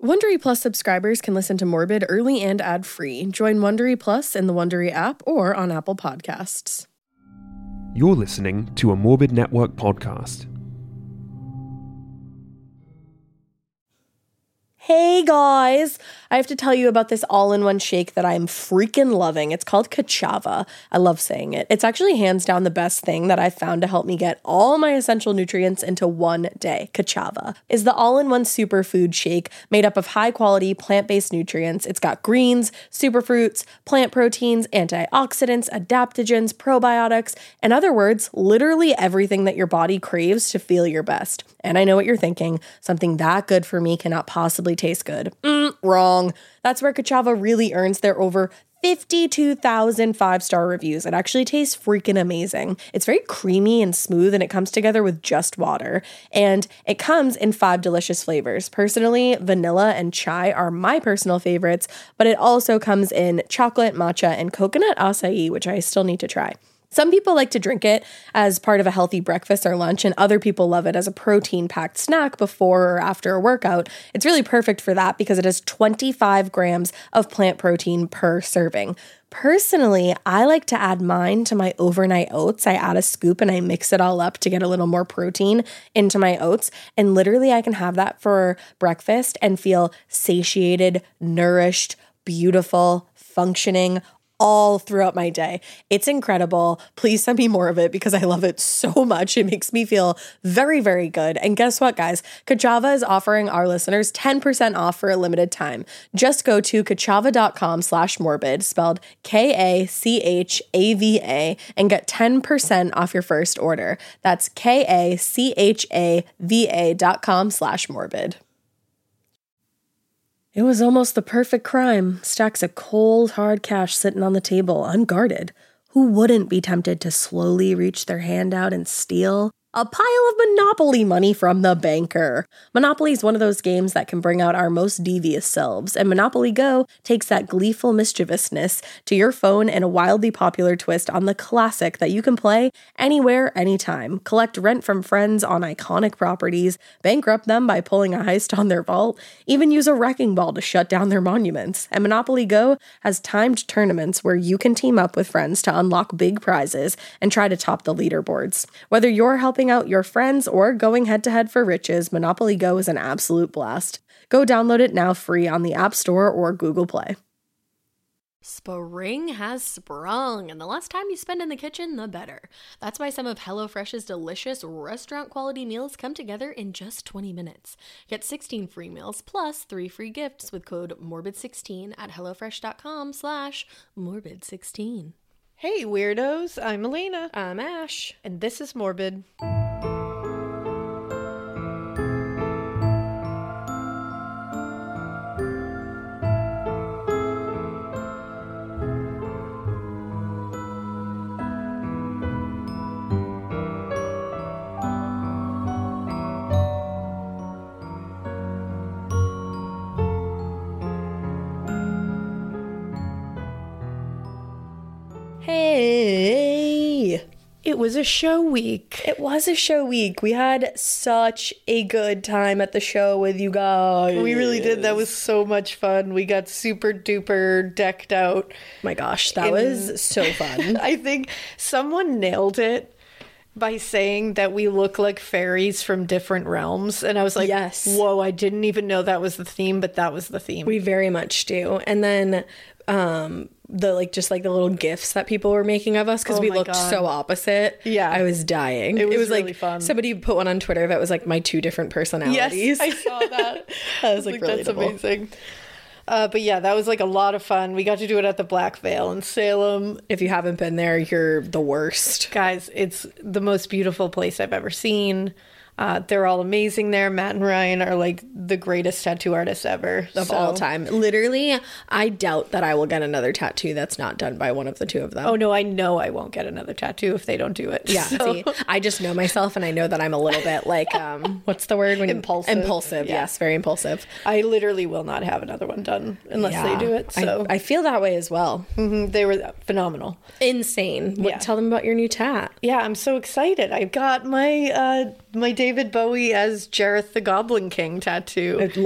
Wondery Plus subscribers can listen to Morbid early and ad-free. Join Wondery Plus in the Wondery app or on Apple Podcasts. You're listening to a Morbid Network podcast. Hey guys! I have to tell you about this all-in-one shake that I'm freaking loving. It's called Ka'Chava. I love saying it. It's actually hands down the best thing that I've found to help me get all my essential nutrients into one day. Ka'Chava is the all-in-one superfood shake made up of high-quality plant-based nutrients. It's got greens, superfruits, plant proteins, antioxidants, adaptogens, probiotics, in other words, literally everything that your body craves to feel your best. And I know what you're thinking. Something that good for me cannot possibly taste good. Wrong. That's where Ka'Chava really earns their over 52,000 five-star reviews. It actually tastes freaking amazing. It's very creamy and smooth, and it comes together with just water. And it comes in 5 delicious flavors. Personally, vanilla and chai are my personal favorites, but it also comes in chocolate, matcha, and coconut acai, which I still need to try. Some people like to drink it as part of a healthy breakfast or lunch, and other people love it as a protein-packed snack before or after a workout. It's really perfect for that because it has 25 grams of plant protein per serving. Personally, I like to add mine to my overnight oats. I add a scoop and I mix it all up to get a little more protein into my oats. And literally I can have that for breakfast and feel satiated, nourished, beautiful, functioning, all throughout my day. It's incredible. Please send me more of it because I love it so much. It makes me feel very, very good. And guess what, guys? Ka'Chava is offering our listeners 10% off for a limited time. Just go to kachava.com/morbid, spelled Kachava, and get 10% off your first order. That's kachava.com/morbid. It was almost the perfect crime. Stacks of cold, hard cash sitting on the table, unguarded. Who wouldn't be tempted to slowly reach their hand out and steal a pile of Monopoly money from the banker? Monopoly is one of those games that can bring out our most devious selves, and Monopoly Go takes that gleeful mischievousness to your phone in a wildly popular twist on the classic that you can play anywhere, anytime. Collect rent from friends on iconic properties, bankrupt them by pulling a heist on their vault, even use a wrecking ball to shut down their monuments. And Monopoly Go has timed tournaments where you can team up with friends to unlock big prizes and try to top the leaderboards. Whether you're helping out your friends or going head-to-head for riches, Monopoly Go is an absolute blast. Go download it now free on the App Store or Google Play. Spring has sprung, and the less time you spend in the kitchen, the better. That's why some of HelloFresh's delicious restaurant-quality meals come together in just 20 minutes. Get 16 free meals plus 3 free gifts with code MORBID16 at hellofresh.com/morbid16. Hey weirdos, I'm Elena. I'm Ash. And this is Morbid. Hey! It was a show week. It was a show week. We had such a good time at the show with you guys. We really did. That was so much fun. We got super duper decked out. My gosh, that was so fun. I think someone nailed it by saying that we look like fairies from different realms. And I was like, yes. Whoa, I didn't even know that was the theme, but that was the theme. We very much do. And then the little gifs that people were making of us because we looked so opposite. Yeah, I was dying. It was really like fun. Somebody put one on Twitter that was like my 2 different personalities. Yes, I saw that. That was like that's relatable. amazing. But yeah, that was like a lot of fun. We got to do it at the Black Veil in Salem. If you haven't been there, you're the worst. Guys, it's the most beautiful place I've ever seen. They're all amazing there. Matt and Ryan are like the greatest tattoo artists ever of all time. Literally, I doubt that I will get another tattoo that's not done by one of the 2 of them. Oh no, I know I won't get another tattoo if they don't do it. Yeah, see, I just know myself and I know that I'm a little bit like, what's the word? Impulsive. Impulsive, yeah. Yes, very impulsive. I literally will not have another one done unless they do it. So I feel that way as well. Mm-hmm. They were phenomenal. Insane. Yeah. Tell them about your new tat. Yeah, I'm so excited. I got my my David Bowie as Jareth the Goblin King tattoo. It looks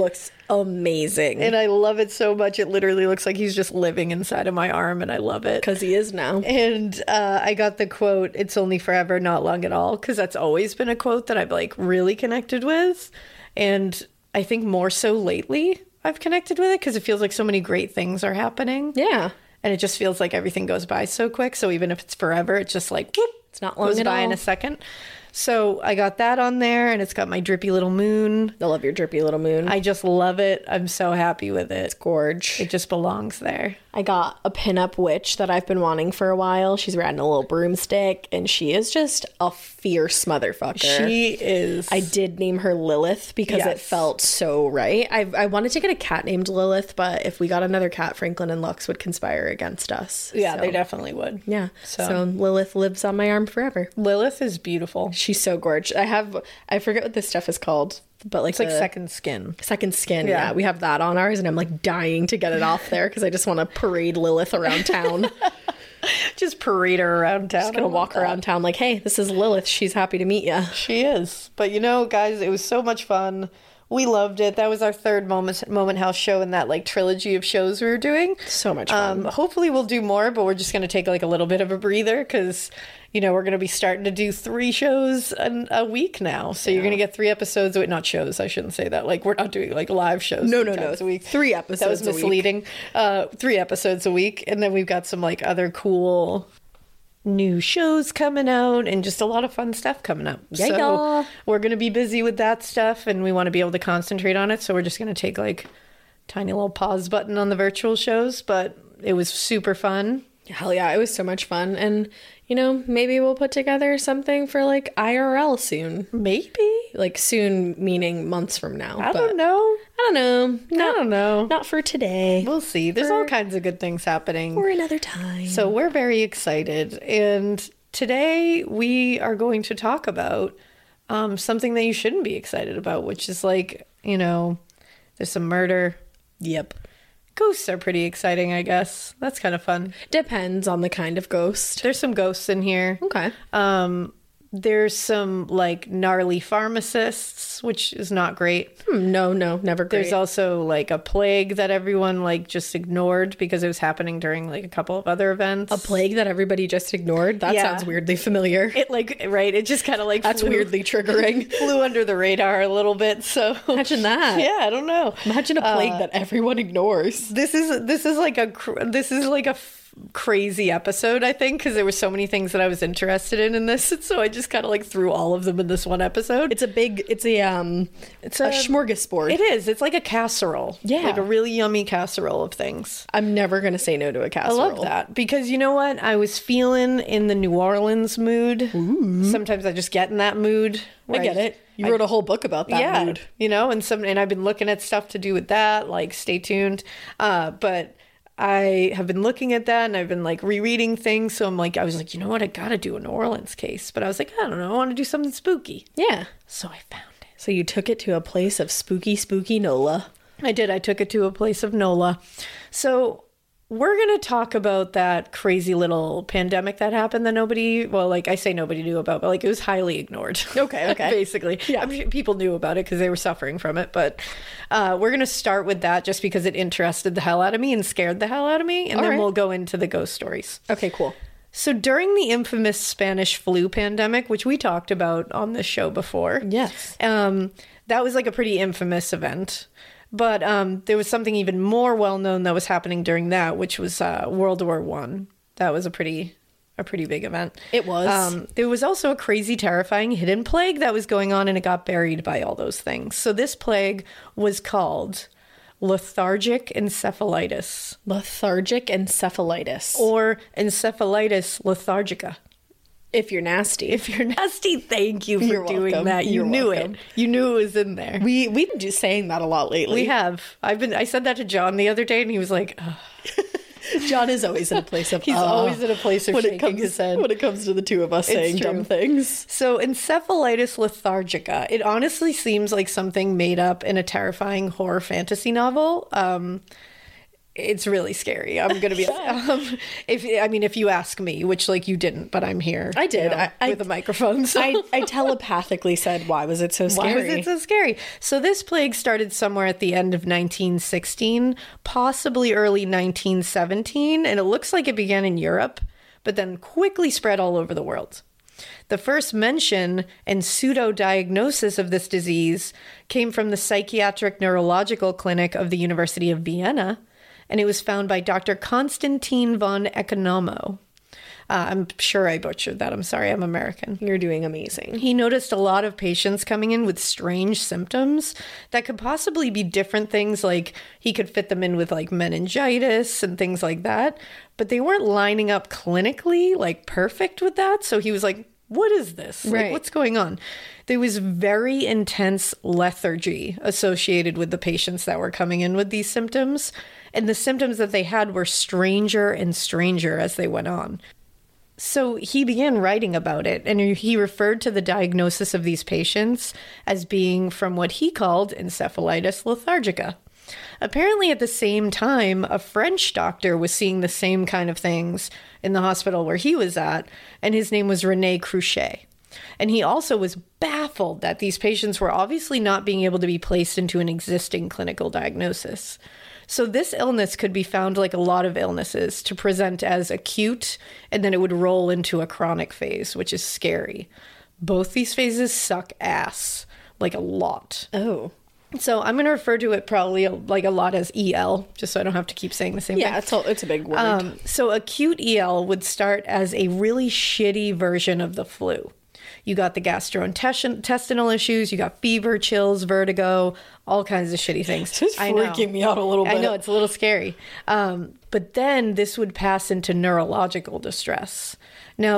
amazing. And I love it so much. It literally looks like he's just living inside of my arm, and I love it. Because he is now. And I got the quote, "It's only forever, not long at all," because that's always been a quote that I've like really connected with. And I think more so lately I've connected with it because it feels like so many great things are happening. Yeah. And it just feels like everything goes by so quick. So even if it's forever, it's just like, whoop, It's not long goes at by all. in a second. So I got that on there, and it's got my drippy little moon. I love your drippy little moon. I just love it. I'm so happy with it. Gorge. It just belongs there. I got a pinup witch that I've been wanting for a while. She's riding a little broomstick, and she is just a fierce motherfucker. She is. I did name her Lilith because it Yes. felt so right. I wanted to get a cat named Lilith, but if we got another cat, Franklin and Lux would conspire against us. Yeah, So, they definitely would. Yeah. So- So Lilith lives on my arm forever. Lilith is beautiful. She's so gorgeous. I forget what this stuff is called, but like It's like the second skin. second skin. Yeah. Yeah, we have that on ours, and I'm like dying to get it off there because I just want to parade Lilith around town. Just parade her around town. Just gonna walk around town like, hey, this is Lilith. She's happy to meet you. She is. But you know, guys, it was so much fun. We loved it. That was our third Moment House show in that like trilogy of shows we were doing. So much fun. Hopefully we'll do more, but we're just going to take like a little bit of a breather because, you know, we're going to be starting to do 3 shows a week now. So you're going to get 3 episodes. Wait, not shows. I shouldn't say that. Like we're not doing like live shows. No, 3 no, no. times a week. 3 episodes That was a week. misleading. 3 episodes a week. And then we've got some like other cool new shows coming out and just a lot of fun stuff coming up. Yeah, so yeah. we're going to be busy with that stuff and we want to be able to concentrate on it. So we're just going to take like tiny little pause button on the virtual shows, but it was super fun. Hell yeah, it was so much fun. And, you know, maybe we'll put together something for like IRL soon. Maybe. Like soon meaning months from now. I but don't know. I don't know. I don't know. Not for today. We'll see. There's all kinds of good things happening. Or another time. So we're very excited. And today we are going to talk about something that you shouldn't be excited about, which is like, you know, there's some murder. Yep. Ghosts are pretty exciting, I guess. That's kind of fun. Depends on the kind of ghost. There's some ghosts in here. Okay. There's some like gnarly pharmacists, which is not great. No, never great. There's also like a plague that everyone like just ignored because it was happening during like a couple of other events. a plague that everybody just ignored. That Yeah. sounds weirdly familiar. It like, right, it just kind of like That's flew- weirdly triggering. flew under the radar a little bit. So Imagine that. yeah, I don't know. Imagine a plague that everyone ignores. This is like a crazy episode, I think, because there were so many things that I was interested in this, and so I just kind of like threw all of them in this one episode. It's a smorgasbord. It is. It's like a casserole. Yeah. Like a really yummy casserole of things. I'm never gonna say no to a I casserole. love that because you know what? I was feeling in the New Orleans mood. Sometimes I just get in that mood. I get it. You wrote a whole book about that mood. You know, and I've been looking at stuff to do with that. Like, stay tuned. But I have been looking at that and I've been like rereading things. So I was like, you know what? I got to do a New Orleans case. But I was like, I don't know. I want to do something spooky. Yeah. So I found it. So you took it to a place of spooky NOLA. I did. I took it to a place of NOLA. So we're going to talk about that crazy little pandemic that happened that I say nobody knew about, but like it was highly ignored. Okay. Basically. Yeah. I'm sure people knew about it because they were suffering from it. But we're going to start with that just because it interested the hell out of me and scared the hell out of me. And All then right. we'll go into the ghost stories. Okay, cool. So during the infamous Spanish flu pandemic, which we talked about on this show before. Yes. That was like a pretty infamous event. But there was something even more well-known that was happening during that, which was World War I. That was a pretty big event. It was. There was also a crazy, terrifying hidden plague that was going on, and it got buried by all those things. So this plague was called lethargic encephalitis. Lethargic encephalitis. Or encephalitis lethargica. If you're nasty. If you're nasty, thank you for You're doing welcome. that. You You're knew welcome. it. You knew it was in there. We've been just saying that a lot lately. We have. I said that to John the other day, and he was like, "Ugh." John is always in a place of He's always in a place of shaking his head. when it comes to the two of us saying true. dumb things. So encephalitis lethargica, it honestly seems like something made up in a terrifying horror fantasy novel. It's really scary. I'm gonna be if you ask me, which like you didn't, but I'm here. I did. you know, with a microphone. So. I telepathically said, why was it so scary? Why was it so scary? So this plague started somewhere at the end of 1916, possibly early 1917, and it looks like it began in Europe, but then quickly spread all over the world. The first mention and pseudo-diagnosis of this disease came from the Psychiatric Neurological Clinic of the University of Vienna, and it was found by Dr. Konstantin von Economo. I'm sure I butchered that. I'm sorry, I'm American. You're doing amazing. He noticed a lot of patients coming in with strange symptoms that could possibly be different things, like he could fit them in with like meningitis and things like that, but they weren't lining up clinically like perfect with that. So he was like, what is this? Right. Like, what's going on? There was very intense lethargy associated with the patients that were coming in with these symptoms. And the symptoms that they had were stranger and stranger as they went on. So he began writing about it, and he referred to the diagnosis of these patients as being from what he called encephalitis lethargica. Apparently at the same time, a French doctor was seeing the same kind of things in the hospital where he was at, and his name was René Cruchet. And he also was baffled that these patients were obviously not being able to be placed into an existing clinical diagnosis. So this illness could be found, like a lot of illnesses, to present as acute, and then it would roll into a chronic phase, which is scary. Both these phases suck ass, like a lot. Oh. So I'm going to refer to it probably like a lot as EL, just so I don't have to keep saying the same thing. Yeah, it's a big word. So acute EL would start as a really shitty version of the flu. You got the gastrointestinal issues, you got fever, chills, vertigo, all kinds of shitty things. This is freaking me out a little bit. I know, it's a little scary. But then this would pass into neurological distress. Now,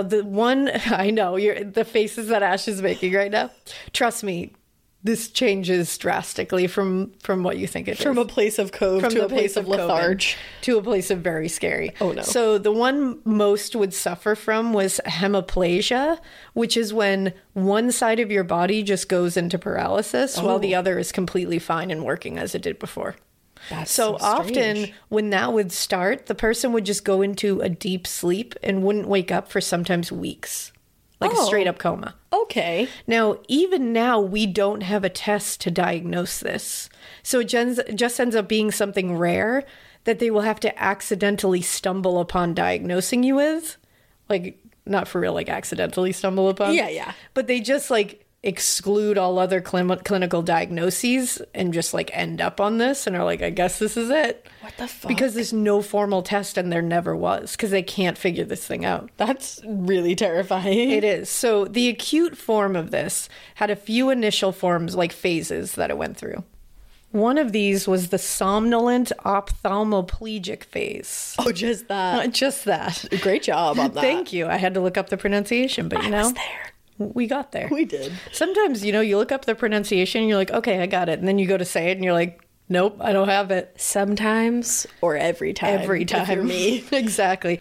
I know, the faces that Ash is making right now, trust me, this changes drastically from what you think it is. From a place of cove to a place of lethargy. To a place of very scary. Oh, no. So the one most would suffer from was hemiplasia, which is when one side of your body just goes into paralysis while the other is completely fine and working as it did before. That's so often strange. when that would start, the person would just go into a deep sleep and wouldn't wake up for sometimes weeks. Like a straight up coma. Okay. Now, even now, we don't have a test to diagnose this. So it just ends up being something rare that they will have to accidentally stumble upon diagnosing you with. Like, not for real, like accidentally stumble upon. Yeah. But they just like exclude all other clinical diagnoses and just like end up on this and are like, I guess this is it. What the fuck? Because there's no formal test, and there never was, because they can't figure this thing out. That's really terrifying. It is. So the acute form of this had a few initial forms, like phases that it went through. One of these was the somnolent ophthalmoplegic phase. Oh, just that. Just that. Great job on that. Thank you. I had to look up the pronunciation, but I was there. We got there. We did. Sometimes, you look up the pronunciation and you're like, okay, I got it. And then you go to say it and you're like, nope, I don't have it. Sometimes or every time. Every time. If you're me. Exactly.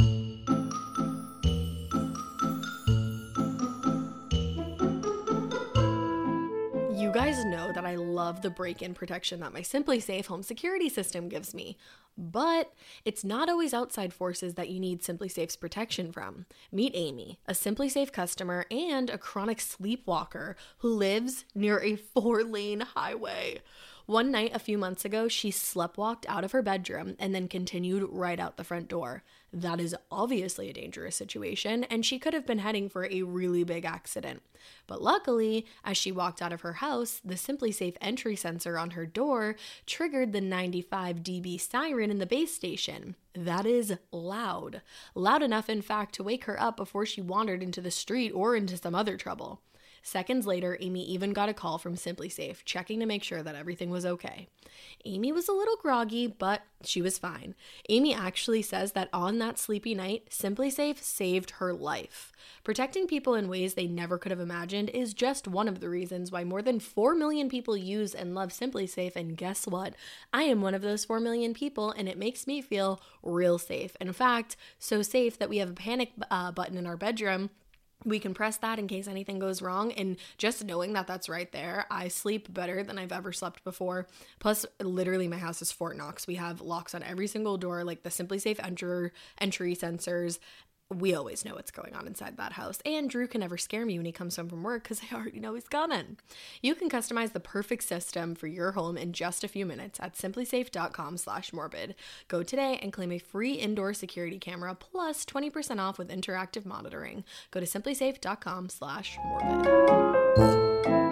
You guys know that I love the break-in protection that my SimpliSafe home security system gives me, but it's not always outside forces that you need SimpliSafe's protection from. Meet Amy, a SimpliSafe customer and a chronic sleepwalker who lives near a 4-lane highway. One night a few months ago, she sleptwalked out of her bedroom and then continued right out the front door. That is obviously a dangerous situation, and she could have been heading for a really big accident. But luckily, as she walked out of her house, the SimpliSafe entry sensor on her door triggered the 95 dB siren in the base station. That is loud. Loud enough, in fact, to wake her up before she wandered into the street or into some other trouble. Seconds later, Amy even got a call from SimpliSafe, checking to make sure that everything was okay. Amy was a little groggy, but she was fine. Amy actually says that on that sleepy night, SimpliSafe saved her life. Protecting people in ways they never could have imagined is just one of the reasons why more than 4 million people use and love SimpliSafe, and guess what? I am one of those 4 million people, and it makes me feel real safe. In fact, so safe that we have a panic button in our bedroom We can press that in case anything goes wrong. And just knowing that that's right there, I sleep better than I've ever slept before. Plus, literally, my house is Fort Knox. We have locks on every single door, like the SimpliSafe entry sensors. We always know what's going on inside that house. And Drew can never scare me when he comes home from work because I already know he's coming. You can customize the perfect system for your home in just a few minutes at simplisafe.com/morbid. Go today and claim a free indoor security camera plus 20% off with interactive monitoring. Go to simplisafe.com/morbid.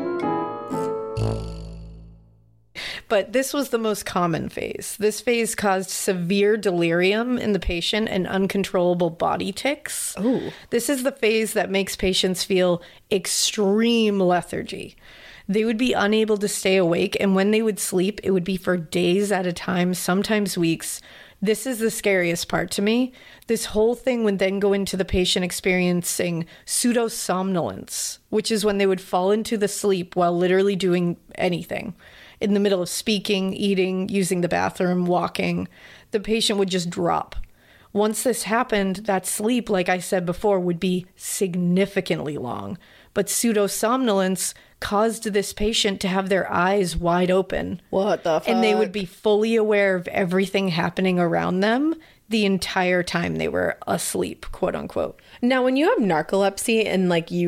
But this was the most common phase. This phase caused severe delirium in the patient and uncontrollable body tics. Ooh. This is the phase that makes patients feel extreme lethargy. They would be unable to stay awake, and when they would sleep, it would be for days at a time, sometimes weeks. This is the scariest part to me. This whole thing would then go into the patient experiencing pseudo-somnolence, which is when they would fall into the sleep while literally doing anything. In the middle of speaking, eating, using the bathroom, walking, the patient would just drop. Once this happened, that sleep, like I said before, would be significantly long. But pseudo-somnolence caused this patient to have their eyes wide open. What the fuck? And they would be fully aware of everything happening around them the entire time they were asleep, quote unquote. Now, when you have narcolepsy and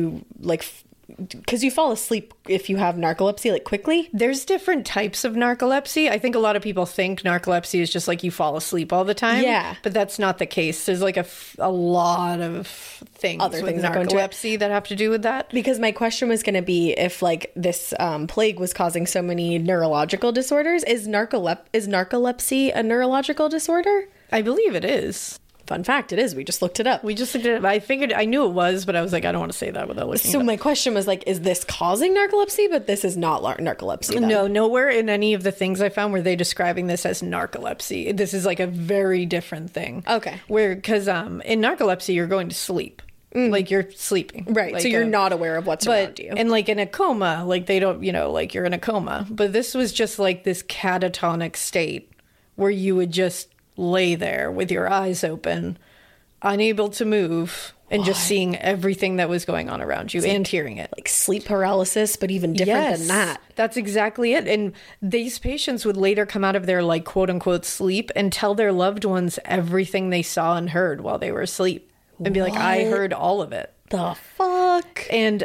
because you fall asleep if you have narcolepsy, like quickly. There's different types of narcolepsy. I think a lot of people think narcolepsy is just like you fall asleep all the time. Yeah. But that's not the case. There's like a lot of things Other with things that go into it. narcolepsy that have to do with that. Because my question was going to be if like this plague was causing so many neurological disorders. Is narcolepsy a neurological disorder? I believe it is. Fun fact, it is. We just looked it up. We just looked at it. I knew it was, but I was like, I don't want to say that without looking So it up. my question was like, is this causing narcolepsy? But this is not narcolepsy. Then. No, nowhere in any of the things I found were they describing this as narcolepsy. This is like a very different thing. Okay. Because in narcolepsy, you're going to sleep. Like you're sleeping. Right. Like, so you're not aware of what's around you. And like in a coma, like they don't, like you're in a coma. But this was just like this catatonic state where you would just lay there with your eyes open, unable to move, and just seeing everything that was going on around you and hearing it. Like sleep paralysis, but even different than that. That's exactly it. And these patients would later come out of their like quote unquote sleep and tell their loved ones everything they saw and heard while they were asleep and be like, I heard all of it. The fuck? And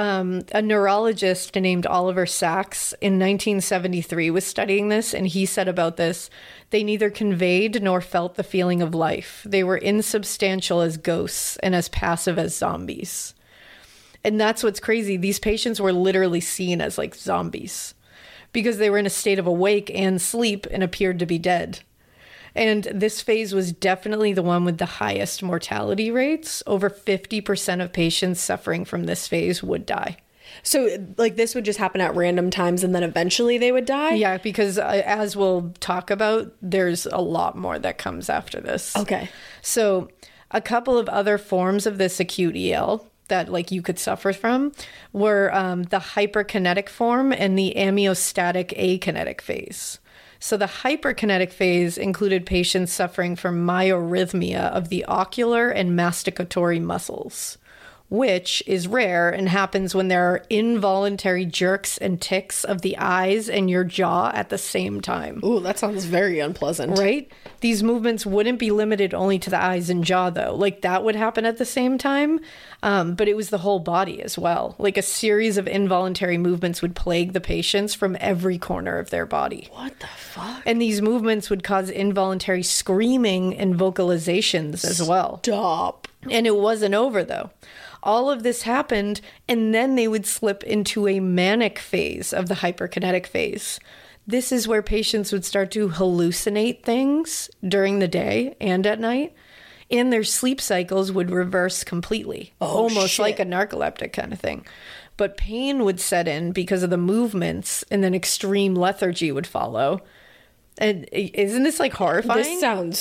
a neurologist named Oliver Sacks in 1973 was studying this, and he said about this, they neither conveyed nor felt the feeling of life. They were insubstantial as ghosts and as passive as zombies. And that's what's crazy. These patients were literally seen as like zombies because they were in a state of awake and sleep and appeared to be dead. And this phase was definitely the one with the highest mortality rates. Over 50% of patients suffering from this phase would die. So like this would just happen at random times and then eventually they would die? Yeah, because as we'll talk about, there's a lot more that comes after this. Okay. So a couple of other forms of this acute EL that like you could suffer from were the hyperkinetic form and the amniostatic akinetic phase. So the hyperkinetic phase included patients suffering from myarrhythmia of the ocular and masticatory muscles, which is rare and happens when there are involuntary jerks and tics of the eyes and your jaw at the same time. Ooh, that sounds very unpleasant. Right? These movements wouldn't be limited only to the eyes and jaw, though. Like, that would happen at the same time, but it was the whole body as well. Like, a series of involuntary movements would plague the patients from every corner of their body. What the fuck? And these movements would cause involuntary screaming and vocalizations as well. Stop. And it wasn't over, though. All of this happened, and then they would slip into a manic phase of the hyperkinetic phase. This is where patients would start to hallucinate things during the day and at night, and their sleep cycles would reverse completely, almost shit. like a narcoleptic kind of thing. But pain would set in because of the movements, and then extreme lethargy would follow. And isn't this like horrifying? This sounds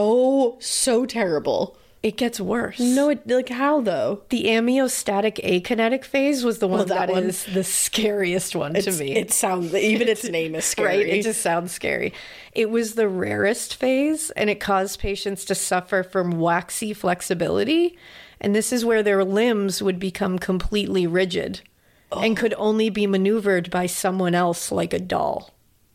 so terrible. It gets worse. No, like how though? The amniostatic akinetic phase was the one that that one. is the scariest one to me. It sounds, even its name is scary. Right? It just sounds scary. It was the rarest phase, and it caused patients to suffer from waxy flexibility And this is where their limbs would become completely rigid and could only be maneuvered by someone else like a doll.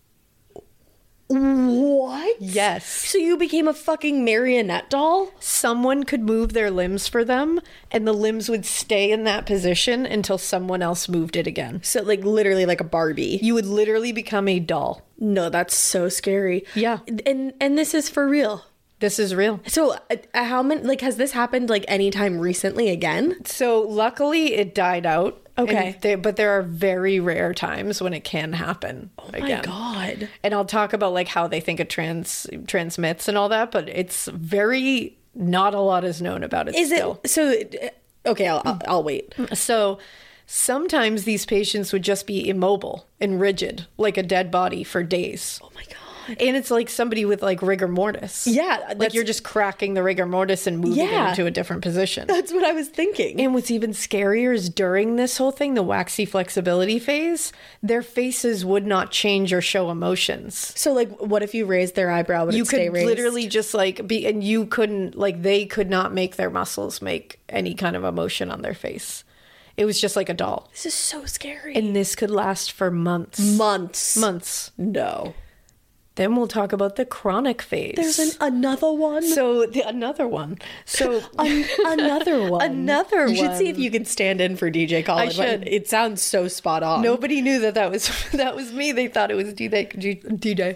What? Yes. So you became a fucking marionette doll? Someone could move their limbs for them, and the limbs would stay in that position until someone else moved it again. So like literally like a Barbie. You would literally become a doll. No, that's so scary. Yeah. And this is for real. This is real. So how many, like, has this happened like anytime recently again? So luckily it died out. Okay. But there are very rare times when it can happen again. My God. And I'll talk about like how they think it transmits and all that, but it's very, not a lot is known about it still. Okay, I'll wait. So sometimes these patients would just be immobile and rigid, like a dead body for days. Oh my God. And it's like somebody with like rigor mortis. Yeah. Like you're just cracking the rigor mortis and moving it Yeah. into a different position. That's what I was thinking. And what's even scarier is during this whole thing, the waxy flexibility phase, their faces would not change or show emotions. So like, what if you raised their eyebrow, would You it stay could raised? literally just like be, and you couldn't, like they could not make their muscles make any kind of emotion on their face. It was just like a doll. This is so scary. And this could last for months. Months. No. Then we'll talk about the chronic phase. There's another one. So another one. So Another one. Another You should one. see if you can stand in for DJ Colin. I should. It sounds so spot on. Nobody knew that was me. They thought it was DJ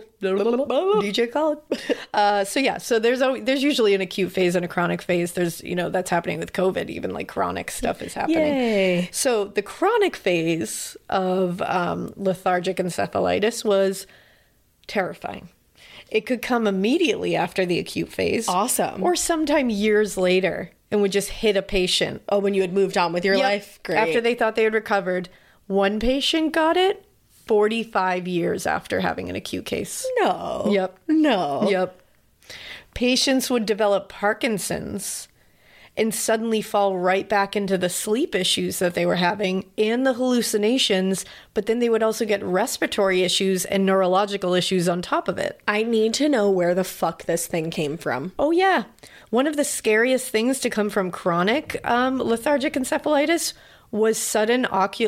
Colin. So there's usually an acute phase and a chronic phase. There's that's happening with COVID. Even like chronic stuff is happening. Yay. So the chronic phase of lethargic encephalitis was terrifying. It could come immediately after the acute phase. Awesome. Or sometime years later and would just hit a patient. Oh, when you had moved on with your Yep. life? Great. After they thought they had recovered. One patient got it 45 years after having an acute case. No. Yep. No. Yep. Patients would develop Parkinson's and suddenly fall right back into the sleep issues that they were having and the hallucinations, but then they would also get respiratory issues and neurological issues on top of it. I need to know where the fuck this thing came from. Oh, yeah. One of the scariest things to come from chronic lethargic encephalitis was sudden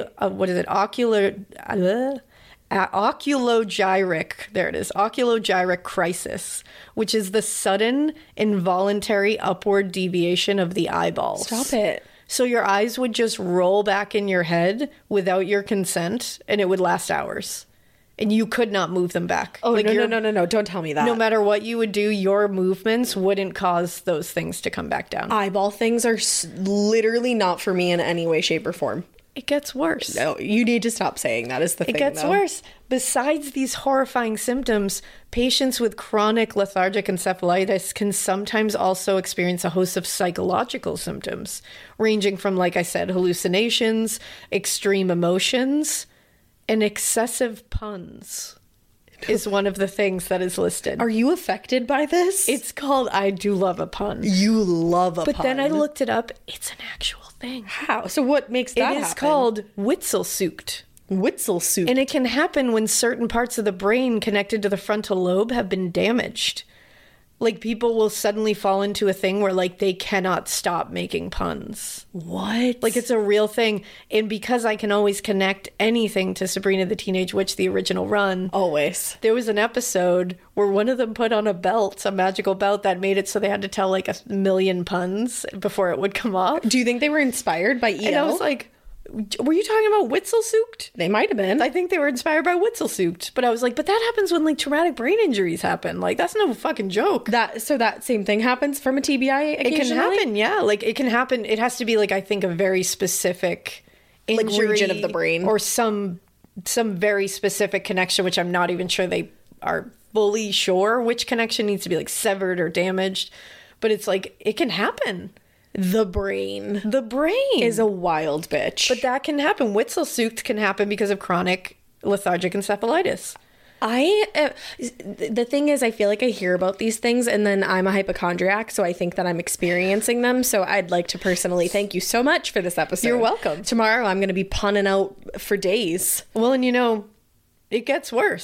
oculogyric crisis, which is the sudden involuntary upward deviation of the eyeballs. Stop it. So your eyes would just roll back in your head without your consent, and it would last hours. And you could not move them back. Oh, no. Don't tell me that. No matter what you would do, your movements wouldn't cause those things to come back down. Eyeball things are literally not for me in any way, shape, or form. It gets worse. No, you need to stop saying that is the thing. It gets worse. Besides these horrifying symptoms, patients with chronic lethargic encephalitis can sometimes also experience a host of psychological symptoms, ranging from, like I said, hallucinations, extreme emotions, and excessive puns is one of the things that is listed. Are you affected by this? It's called I do love a pun. You love a But pun. then I looked it up. It's an actual thing. How? So what makes that It is happen? called Witzelsucht. Witzel soup. And it can happen when certain parts of the brain connected to the frontal lobe have been damaged. Like people will suddenly fall into a thing where like they cannot stop making puns. What? Like it's a real thing. And because I can always connect anything to Sabrina the Teenage Witch, the original run. Always. There was an episode where one of them put on a belt, a magical belt that made it so they had to tell like 1 million puns before it would come off. Do you think they were inspired by EL? And I was like, were you talking about Witzelsucht? they might have been. I think they were inspired by Witzelsucht. But I was like, but that happens when like traumatic brain injuries happen. Like that's no fucking joke. that same thing happens from a TBI It can occasionally? happen, yeah. Like it can happen. It has to be like I think a very specific Like, injury region of the brain. or some very specific connection, which I'm not even sure they are fully sure which connection needs to be like severed or damaged. But it's like it can happen. The brain The brain is a wild bitch. but that can happen. Witzelsucht can happen because of chronic lethargic encephalitis. The thing is, I feel like I hear about these things and then I'm a hypochondriac, so I think that I'm experiencing them. So I'd like to personally thank you so much for this episode. You're welcome. Tomorrow I'm going to be punning out for days. Well, and it gets worse.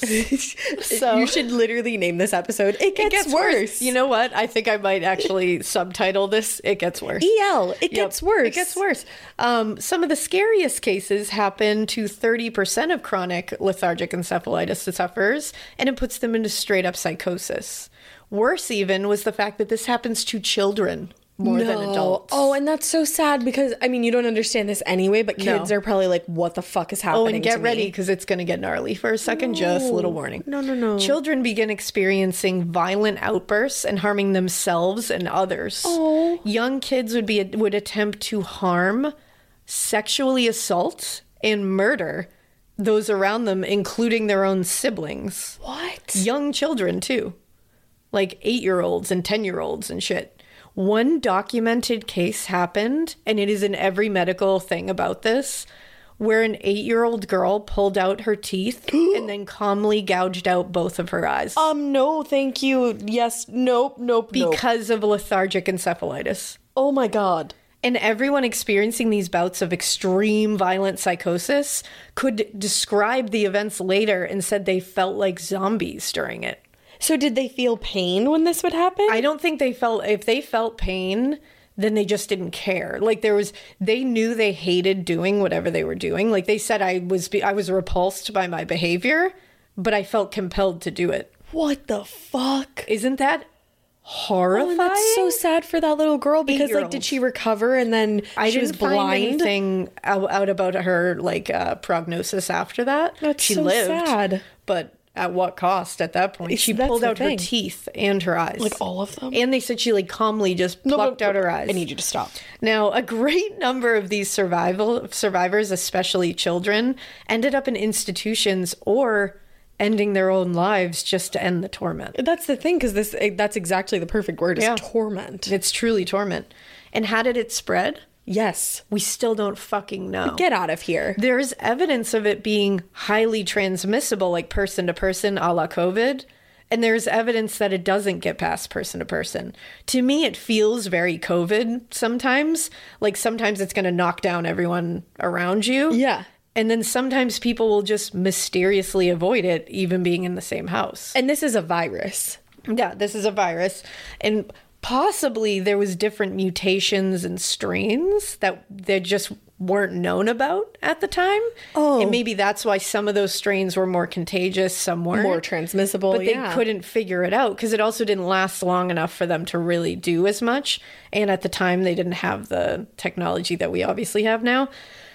So You should literally name this episode, It Gets Worse. You know what? I think I might actually subtitle this, It Gets Worse. It gets worse. It gets worse. Some of the scariest cases happen to 30% of chronic lethargic encephalitis sufferers, and it puts them into straight up psychosis. Worse even was the fact that this happens to children more than adults. Oh, and that's so sad because, I mean, you don't understand this anyway, but kids are probably like, what the fuck is happening? Oh, and get ready because it's going to get gnarly for a second. Just a little warning. No. Children begin experiencing violent outbursts and harming themselves and others. Oh. Young kids would attempt to harm, sexually assault, and murder those around them, including their own siblings. What? Young children, too. Like 8-year-olds and 10-year-olds and shit. One documented case happened, and it is in every medical thing about this, where an 8-year-old girl pulled out her teeth and then calmly gouged out both of her eyes. No, thank you. Yes, nope. Because of lethargic encephalitis. Oh my God. And everyone experiencing these bouts of extreme violent psychosis could describe the events later and said they felt like zombies during it. So did they feel pain when this would happen? I don't think if they felt pain, then they just didn't care. Like they knew they hated doing whatever they were doing. Like they said, I was repulsed by my behavior, but I felt compelled to do it. What the fuck? Isn't that horrifying? Oh, and that's so sad for that little girl because, like, 8-year-old. did she recover and then she was didn't find blind? anything out about her, like, prognosis after that. That's she so lived, sad. but at what cost at that point? She That's pulled the out her thing. teeth and her eyes. Like, all of them? And they said she, like, calmly just plucked out her eyes. I need you to stop. Now, a great number of these survivors, especially children, ended up in institutions or ending their own lives just to end the torment. That's the thing, because that's exactly the perfect word, is torment. It's truly torment. And how did it spread? Yes. We still don't fucking know. Get out of here. There's evidence of it being highly transmissible, like person to person, a la COVID. And there's evidence that it doesn't get past person to person. To me, it feels very COVID sometimes. Like sometimes it's going to knock down everyone around you. Yeah. And then sometimes people will just mysteriously avoid it, even being in the same house. And this is a virus. Yeah, this is a virus. And possibly there was different mutations and strains that they just weren't known about at the time. Oh. And maybe that's why some of those strains were more contagious, some weren't. More transmissible, But they couldn't figure it out because it also didn't last long enough for them to really do as much. And at the time, they didn't have the technology that we obviously have now.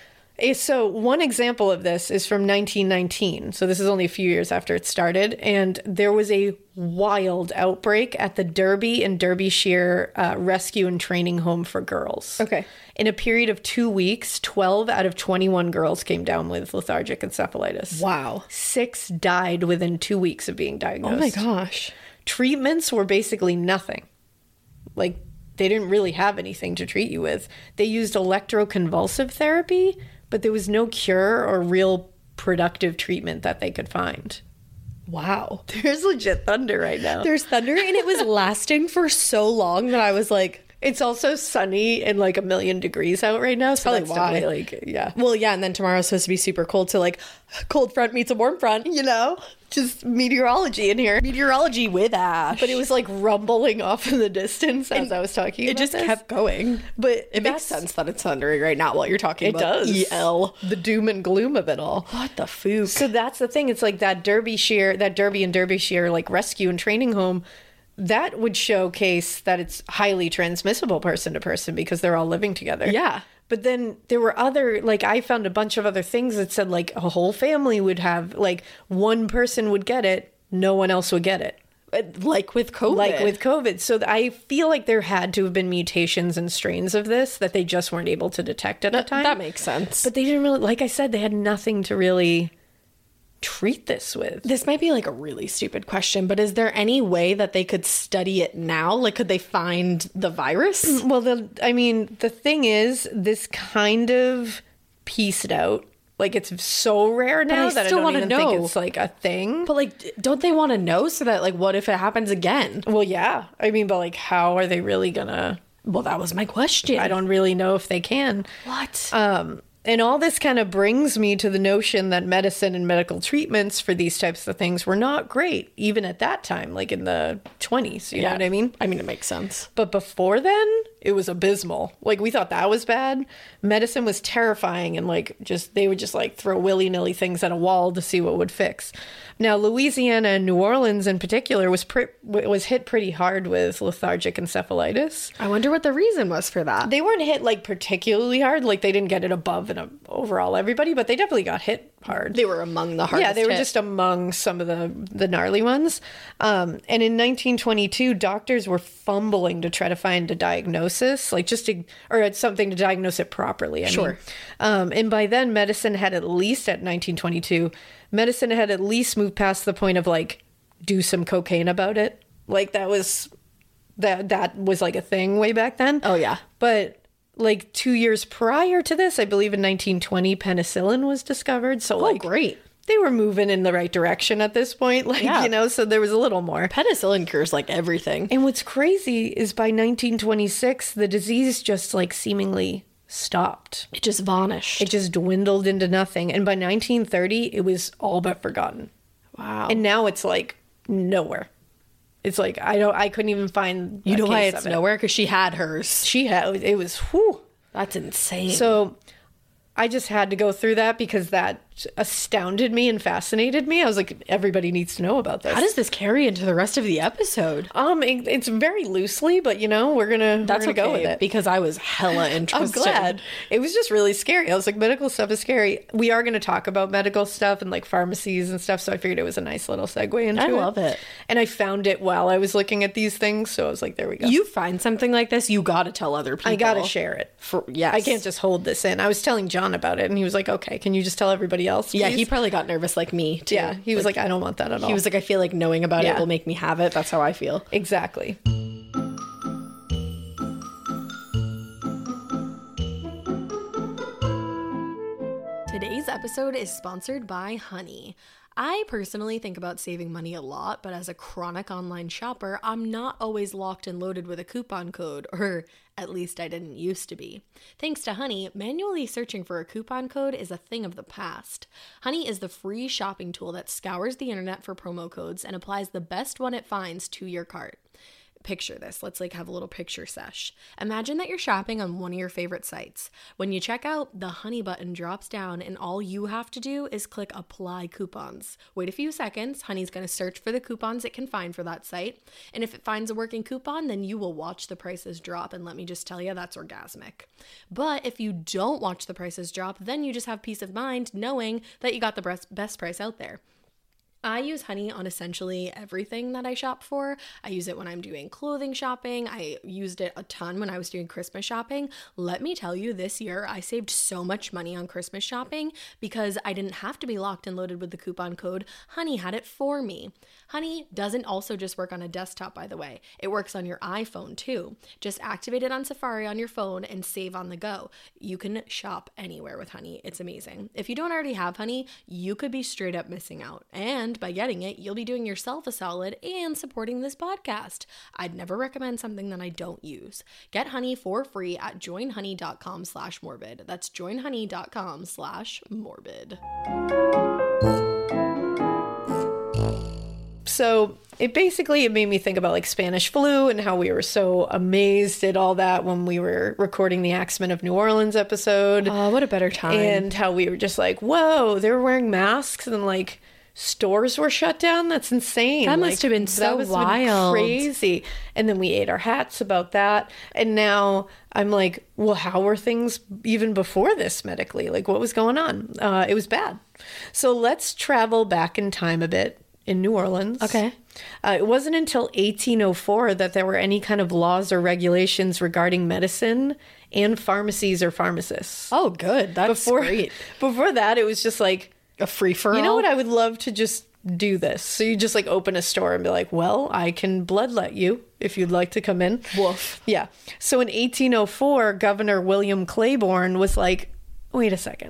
So one example of this is from 1919. So this is only a few years after it started. And there was a wild outbreak at the Derby and Derbyshire Rescue and Training Home for Girls. Okay. In a period of 2 weeks, 12 out of 21 girls came down with lethargic encephalitis. Wow. 6 died within 2 weeks of being diagnosed. Oh my gosh. Treatments were basically nothing. Like, they didn't really have anything to treat you with. They used electroconvulsive therapy, but there was no cure or real productive treatment that they could find. Wow. There's legit thunder right now. There's thunder, and it was lasting for so long that I was like... It's also sunny and like 1,000,000 degrees out right now. So probably that's why. definitely, like, yeah. Well, yeah, and then tomorrow's supposed to be super cold, so like cold front meets a warm front, you know? Just meteorology in here. Meteorology with Ash. But it was like rumbling off in the distance as I was talking about It just this. kept going. But It makes sense that it's thundering right now while you're talking It about does. EL. The doom and gloom of it all. What the fook? So that's the thing. It's like that Derby and Derbyshire like rescue and training home, that would showcase that it's highly transmissible person to person because they're all living together. Yeah. But then there were other, like, I found a bunch of other things that said, like, a whole family would have, like, one person would get it, no one else would get it. Like with COVID. Like with COVID. So I feel like there had to have been mutations and strains of this that they just weren't able to detect at the time. That makes sense. But they didn't really, like I said, they had nothing to really treat this with. This might be like a really stupid question, but is there any way that they could study it now? Like, could they find the virus? Well, the thing is, this kind of pieced out. Like, it's so rare now I that I still don't wanna even know. think it's like a thing. But like, don't they want to know so that like, what if it happens again? Well, yeah. I mean, but like, how are they really gonna? Well, that was my question. I don't really know if they can. What? And all this kind of brings me to the notion that medicine and medical treatments for these types of things were not great, even at that time, like in the 20s. You know what I mean? I mean, it makes sense. But before then, it was abysmal. Like, we thought that was bad. Medicine was terrifying, and like they would just like throw willy-nilly things at a wall to see what would fix. Now, Louisiana and New Orleans in particular was hit pretty hard with lethargic encephalitis. I wonder what the reason was for that. They weren't hit like particularly hard, like they didn't get it above and overall everybody, but they definitely got hit hard. They were among the hardest. Yeah, they were hit. just among some of the gnarly ones. And in 1922, doctors were fumbling to try to find a diagnosis, like or something to diagnose it properly. I Sure. mean. And by then, medicine had at least moved past the point of like, do some cocaine about it. Like that was like a thing way back then. Oh, yeah. But like 2 years prior to this, I believe in 1920, penicillin was discovered. So like, great. they were moving in the right direction at this point. Like, Yeah. you know, so there was a little more. Penicillin cures like everything. And what's crazy is by 1926, the disease just like seemingly stopped. It just vanished. It just dwindled into nothing. And by 1930, it was all but forgotten. Wow. And now it's like nowhere. It's like, I couldn't even find. You a know why case it's of it. nowhere? Because she had hers. It was, whew. That's insane. So I just had to go through that because that astounded me and fascinated me. I was like, everybody needs to know about this. how does this carry into the rest of the episode? It's very loosely, but you know, we're gonna go with it. because I was hella I'm interested. glad. It was just really scary. I was like, medical stuff is scary. We are going to talk about medical stuff and like pharmacies and stuff. So I figured it was a nice little segue into it. I love it. And I found it while I was looking at these things. So I was like, there we go. You find something like this, you got to tell other people. I got to share it. Yes. I can't just hold this in. I was telling John about it and he was like, okay, can you just tell everybody else? Yeah, please? he probably got nervous like me too. Yeah, he was like, I don't want that at all. He was like, I feel like knowing about Yeah. it will make me have it. That's how I feel. Exactly. Today's episode is sponsored by Honey. I personally think about saving money a lot, but as a chronic online shopper, I'm not always locked and loaded with a coupon code, or at least I didn't used to be. Thanks to Honey, manually searching for a coupon code is a thing of the past. Honey is the free shopping tool that scours the internet for promo codes and applies the best one it finds to your cart. Picture this. Let's like have a little picture sesh. Imagine that you're shopping on one of your favorite sites. When you check out, the Honey button drops down and all you have to do is click apply coupons. Wait a few seconds. Honey's going to search for the coupons it can find for that site. And if it finds a working coupon, then you will watch the prices drop. And let me just tell you, that's orgasmic. But if you don't watch the prices drop, then you just have peace of mind knowing that you got the best price out there. I use Honey on essentially everything that I shop for. I use it when I'm doing clothing shopping. I used it a ton when I was doing Christmas shopping. Let me tell you, this year I saved so much money on Christmas shopping because I didn't have to be locked and loaded with the coupon code. Honey had it for me. Honey doesn't also just work on a desktop, by the way. It works on your iPhone too. Just activate it on Safari on your phone and save on the go. You can shop anywhere with Honey. It's amazing. If you don't already have Honey, you could be straight up missing out. And by getting it, you'll be doing yourself a solid and supporting this podcast. I'd never recommend something that I don't use. Get Honey for free at joinhoney.com/morbid. That's joinhoney.com/morbid. So it made me think about like Spanish flu and how we were so amazed at all that when we were recording the Axemen of New Orleans episode. Oh, what a better time. And how we were just like, whoa, they were wearing masks and like stores were shut down. That's insane. That Like, must have been so that must have been wild. crazy. And then we ate our hats about that. And now I'm like, well, how were things even before this medically? Like what was going on? It was bad. So let's travel back in time a bit in New Orleans. Okay. It wasn't until 1804 that there were any kind of laws or regulations regarding medicine and pharmacies or pharmacists. Oh, good. That's great. Before that, it was just like, A free-for-all. you know what? I would love to just do this. So you just like open a store and be like, well, I can bloodlet you if you'd like to come in. Woof. Yeah. So in 1804, Governor William Claiborne was like, wait a second.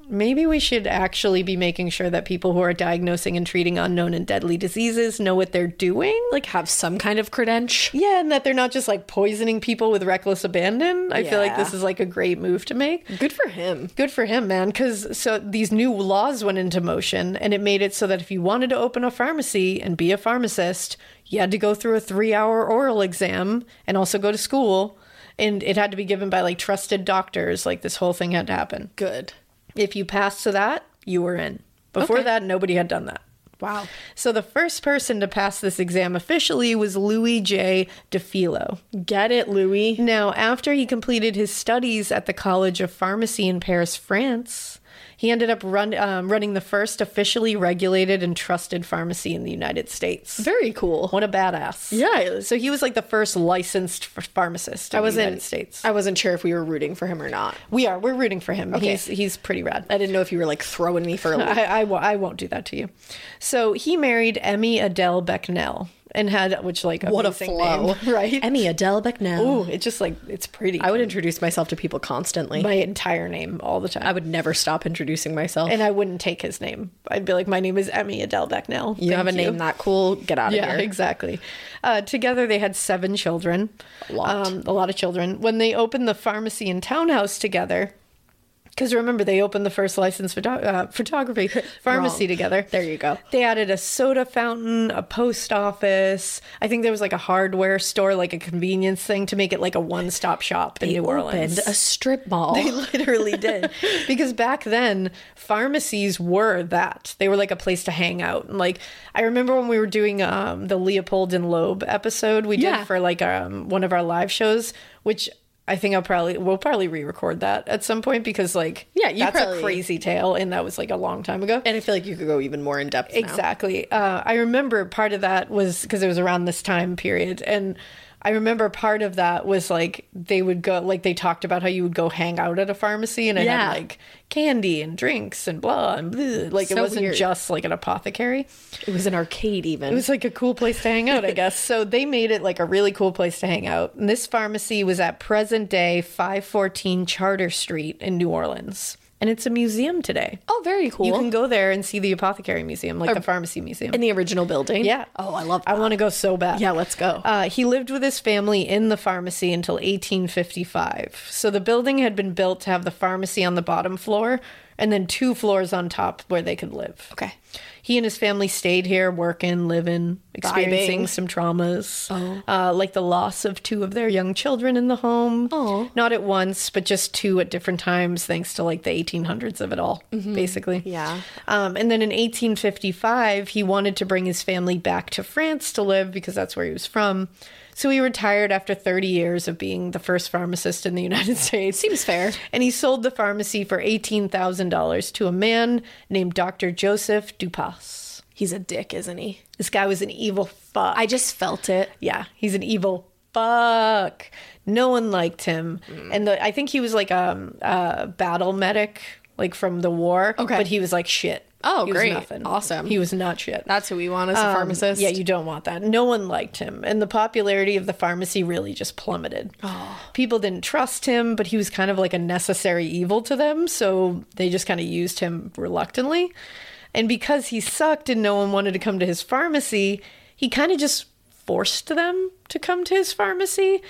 maybe we should actually be making sure that people who are diagnosing and treating unknown and deadly diseases know what they're doing. Like have some kind of credential. Yeah, and that they're not just like poisoning people with reckless abandon. I feel like Yeah. this is like a great move to make. Good for him. Good for him, man. Because so these new laws went into motion, and it made it so that if you wanted to open a pharmacy and be a pharmacist, you had to go through a 3-hour oral exam and also go to school. And it had to be given by like trusted doctors. Like this whole thing had to happen. Good. If you passed to that, you were in. Before Okay. that, nobody had done that. Wow. So the first person to pass this exam officially was Louis J. DeFilo. Get it, Louis. Now, after he completed his studies at the College of Pharmacy in Paris, France, he ended up running the first officially regulated and trusted pharmacy in the United States. Very cool. What a badass. Yeah. So he was like the first licensed pharmacist in the United States. I wasn't sure if we were rooting for him or not. We're rooting for him. Okay. He's pretty rad. I didn't know if you were like throwing me for a loop. I won't do that to you. So he married Emmy Adele Becknell and had, which like, What a amazing flow. name, right? Emmy Adele Becknell. Ooh, it's just like, it's pretty. I would introduce myself to people constantly. my entire name all the time. I would never stop introducing myself. And I wouldn't take his name. I'd be like, my name is Emmy Adele Becknell. You have a Thank name that cool? Get out of Yeah, here. exactly. Together, they had 7 children. A lot. A lot of children. When they opened the pharmacy and townhouse together, because remember, they opened the first licensed photography pharmacy Wrong. together. There you go. They added a soda fountain, a post office. I think there was like a hardware store, like a convenience thing to make it like a one-stop shop in New Orleans. Opened a strip mall. They literally did. Because back then, pharmacies were that. They were like a place to hang out. And like, I remember when we were doing the Leopold and Loeb episode we did Yeah. for like one of our live shows, which I think we'll probably re-record that at some point because like, Yeah, you that's probably- a crazy tale. And that was like a long time ago. And I feel like you could go even more in depth now. Exactly. I remember part of that was because it was around this time period. And I remember part of that was like they would go, like they talked about how you would go hang out at a pharmacy and it Yeah. had like candy and drinks and blah and blah. Like it So wasn't weird. just like an apothecary. It was an arcade even. It was like a cool place to hang out, I guess. So they made it like a really cool place to hang out. And this pharmacy was at present day 514 Charter Street in New Orleans. And it's a museum today. oh, very cool. You can go there and see the apothecary museum, like the pharmacy museum. in the original building. Yeah. Oh, I love I that. want to go so bad. Yeah, let's go. He lived with his family in the pharmacy until 1855. So the building had been built to have the pharmacy on the bottom floor and then 2 floors on top where they could live. Okay. He and his family stayed here, working, living, experiencing Vibing. some traumas, like the loss of 2 of their young children in the home. Oh. Not at once, but just 2 at different times, thanks to like the 1800s of it all, basically. Yeah. And then in 1855, he wanted to bring his family back to France to live because that's where he was from. So he retired after 30 years of being the first pharmacist in the United States. Seems fair. And he sold the pharmacy for $18,000 to a man named Dr. Joseph Dupas. He's a dick, isn't he? This guy was an evil fuck. I just felt it. Yeah, he's an evil fuck. No one liked him. And I think he was like a battle medic, like from the war. Okay. But he was like shit. Oh, He was great. nothing. Awesome. He was not shit. That's who we want as a pharmacist. Yeah, you don't want that. No one liked him. And the popularity of the pharmacy really just plummeted. People didn't trust him, but he was kind of like a necessary evil to them. So they just kind of used him reluctantly. And because he sucked and no one wanted to come to his pharmacy, he kind of just forced them to come to his pharmacy.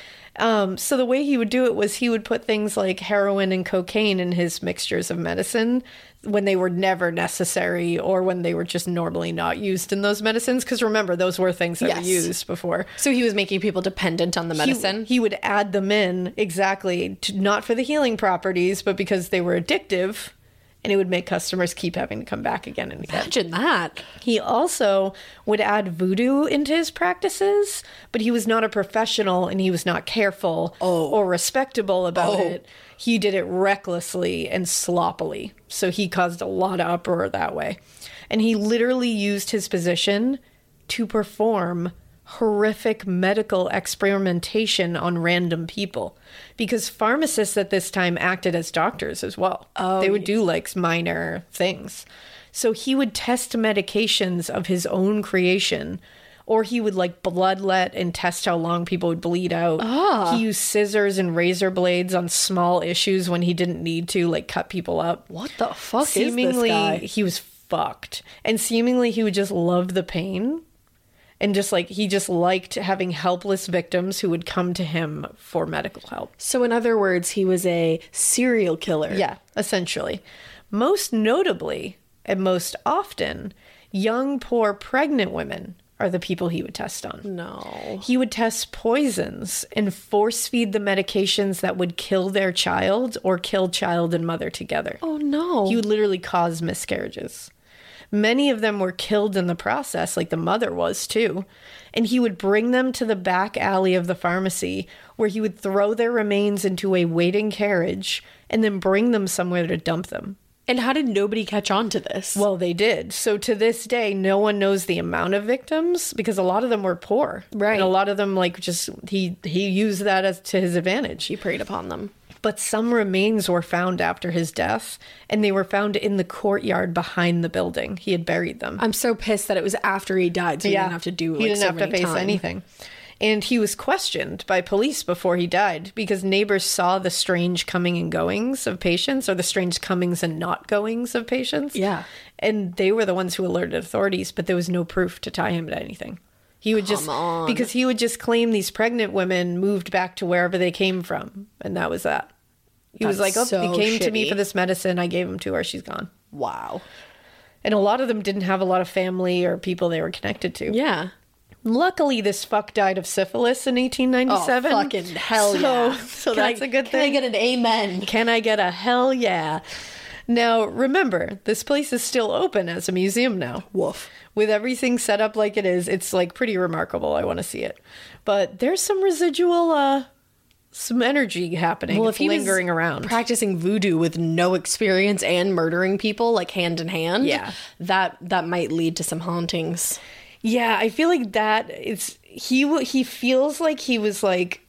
So the way he would do it was he would put things like heroin and cocaine in his mixtures of medicine when they were never necessary or when they were just normally not used in those medicines. Because remember, those were things that were Yes. used before. So he was making people dependent on the medicine. He would add them in exactly, not for the healing properties, but because they were addictive. And it would make customers keep having to come back again and again. Imagine that. He also would add voodoo into his practices, but he was not a professional and he was not careful or respectable about it. He did it recklessly and sloppily. So he caused a lot of uproar that way. And he literally used his position to perform horrific medical experimentation on random people because pharmacists at this time acted as doctors as well. They would do like minor things. So he would test medications of his own creation or he would like bloodlet and test how long people would bleed out. He used scissors and razor blades on small issues when he didn't need to, like cut people up. What the fuck Seemingly, is this guy? he was fucked. And seemingly he would just love the pain. And just like, he just liked having helpless victims who would come to him for medical help. So in other words, he was a serial killer. Yeah, essentially. Most notably, and most often, young, poor, pregnant women are the people he would test on. No. He would test poisons and force feed the medications that would kill their child or kill child and mother together. Oh no. He would literally cause miscarriages. Many of them were killed in the process, like the mother was too. And he would bring them to the back alley of the pharmacy where he would throw their remains into a waiting carriage and then bring them somewhere to dump them. And how did nobody catch on to this? Well, they did. So to this day, no one knows the amount of victims because a lot of them were poor. Right. And a lot of them, like, just, he used that as to his advantage. he preyed upon them. But some remains were found after his death, and they were found in the courtyard behind the building. He had buried them. I'm so pissed that it was after he died, so he didn't have to do like, he didn't so have to many face time. anything. And he was questioned by police before he died because neighbors saw the strange coming and goings of patients, or the strange comings and not goings of patients. Yeah. And they were the ones who alerted authorities, but there was no proof to tie him to anything. He would because he would just claim these pregnant women moved back to wherever they came from. And that was that. He was like, That's oh, so he came to me shitty. for this medicine. I gave him to her. She's gone. Wow. And a lot of them didn't have a lot of family or people they were connected to. Yeah. Luckily, this fuck died of syphilis in 1897. Oh, fucking hell yeah. So that's a good Can I thing. get an amen? Can I get a hell yeah? Now, remember, this place is still open as a museum now. Woof. With everything set up like it is, it's like pretty remarkable. I want to see it. But there's some residual, some energy happening. Well, It's if he lingering was around. practicing voodoo with no experience and murdering people like hand in hand, Yeah. that might lead to some hauntings. Yeah, I feel like that it's he feels like he was like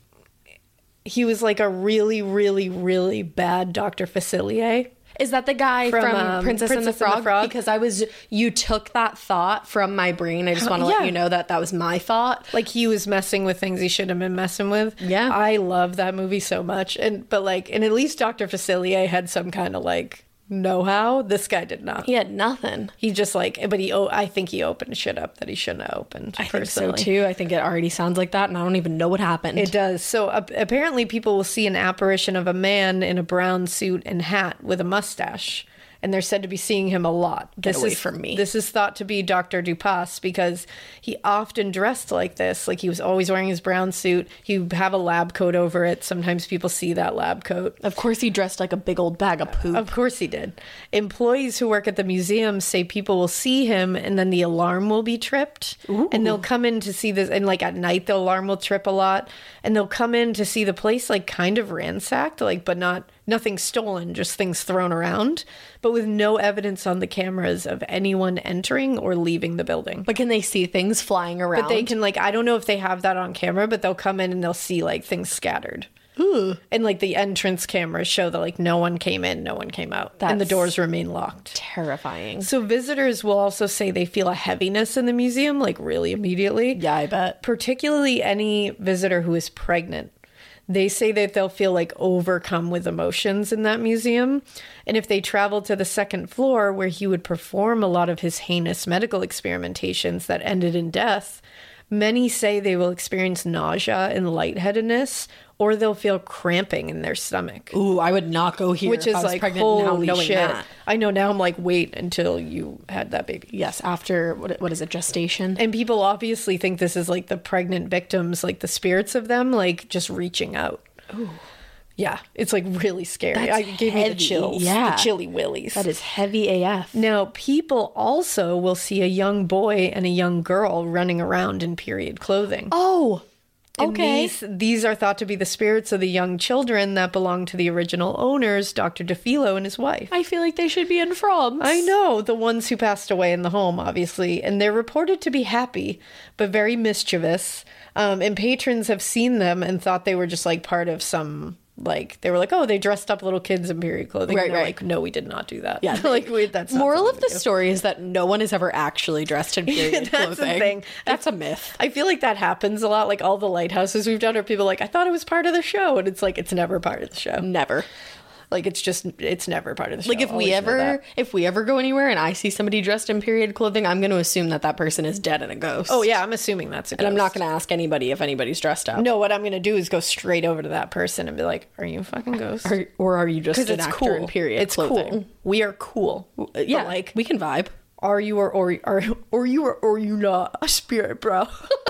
a really, really, really bad Dr. Facilier. Is that the guy from Princess and the Frog? Because you took that thought from my brain. I just want to let you know that was my thought. Like he was messing with things he shouldn't have been messing with. Yeah. I love that movie so much. And at least Dr. Facilier had some kind of like know-how. This guy did not. He had nothing. He just like, but I think he opened shit up that he shouldn't have opened. I think so too. I think it already sounds like that, and I don't even know what happened. It does. So apparently people will see an apparition of a man in a brown suit and hat with a mustache. And they're said to be seeing him a lot. Get away from me. This is thought to be Dr. Dupas because he often dressed like this. Like he was always wearing his brown suit. He would have a lab coat over it. Sometimes people see that lab coat. Of course, he dressed like a big old bag of poop. Of course he did. Employees who work at the museum say people will see him and then the alarm will be tripped. Ooh. And they'll come in to see this. And like at night, the alarm will trip a lot. And they'll come in to see the place like kind of ransacked, like, but nothing stolen, just things thrown around, but with no evidence on the cameras of anyone entering or leaving the building. But can they see things flying around? But they can like, I don't know if they have that on camera, but they'll come in and they'll see like things scattered. Ooh. And like the entrance cameras show that like no one came in, no one came out, and the doors remain locked. Terrifying. So visitors will also say they feel a heaviness in the museum, like really immediately. Yeah, I bet. Particularly any visitor who is pregnant. They say that they'll feel like overcome with emotions in that museum. And if they travel to the second floor where he would perform a lot of his heinous medical experimentations that ended in death, many say they will experience nausea and lightheadedness, or they'll feel cramping in their stomach. Ooh, I would not go here. Which is if I was like, pregnant now, holy knowing shit. that. I know now I'm like, wait until you had that baby. Yes, after, what is it, gestation? And people obviously think this is like the pregnant victims, like the spirits of them, like just reaching out. Ooh. Yeah, it's like really scary. That's gave me the heavy. chills, Yeah. the chilly willies. That is heavy AF. Now, people also will see a young boy and a young girl running around in period clothing. Oh, And okay. These are thought to be the spirits of the young children that belong to the original owners, Dr. DeFilo and his wife. I feel like they should be in France. I know, the ones who passed away in the home, obviously. And they're reported to be happy, but very mischievous. And patrons have seen them and thought they were just like part of some like they were like, oh, they dressed up little kids in period clothing. Right, and they're right. like, no, we did not do that. Yeah, like that's not Moral of something the we do. story is that no one is ever actually dressed in period That's the clothing. thing. That's a myth. I feel like that happens a lot. Like all the lighthouses we've done are people like, I thought it was part of the show, and it's like it's never part of the show. Never. Like it's never part of the show. Like if we ever go anywhere and I see somebody dressed in period clothing, I'm going to assume that person is dead and a ghost. Oh yeah, I'm assuming that's a ghost. And I'm not going to ask anybody if anybody's dressed up. No, what I'm gonna do is go straight over to that person and be like, "Are you a fucking ghost?" Or are you just Because an it's actor cool. in period It's clothing? cool. We are cool. Yeah, But, like, we can vibe. are you or you not a spirit, bro?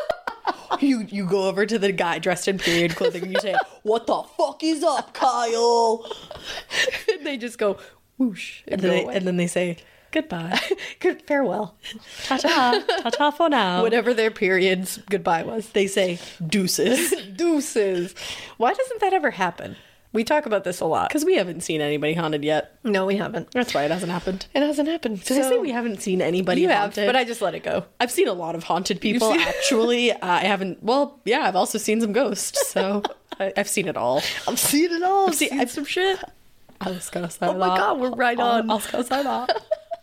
You go over to the guy dressed in period clothing and you say, "What the fuck is up, Kyle?" And they just go whoosh And go then, away. and then they say, "Goodbye, Good farewell. ta-ta, ta-ta for now." Whatever their period's goodbye was. They say, "Deuces," Deuces. Why doesn't that ever happen? We talk about this a lot. because we haven't seen anybody haunted yet. No, we haven't. That's why it hasn't happened. It hasn't happened. Did I say we haven't seen anybody You have, haunted? but I just let it go. I've seen a lot of haunted people, seen- actually. I haven't, well, yeah, I've also seen some ghosts, so I've seen it all. I've seen it all. I've seen- seen some shit. I was gonna say Oh my God, we're right on. I was gonna say that.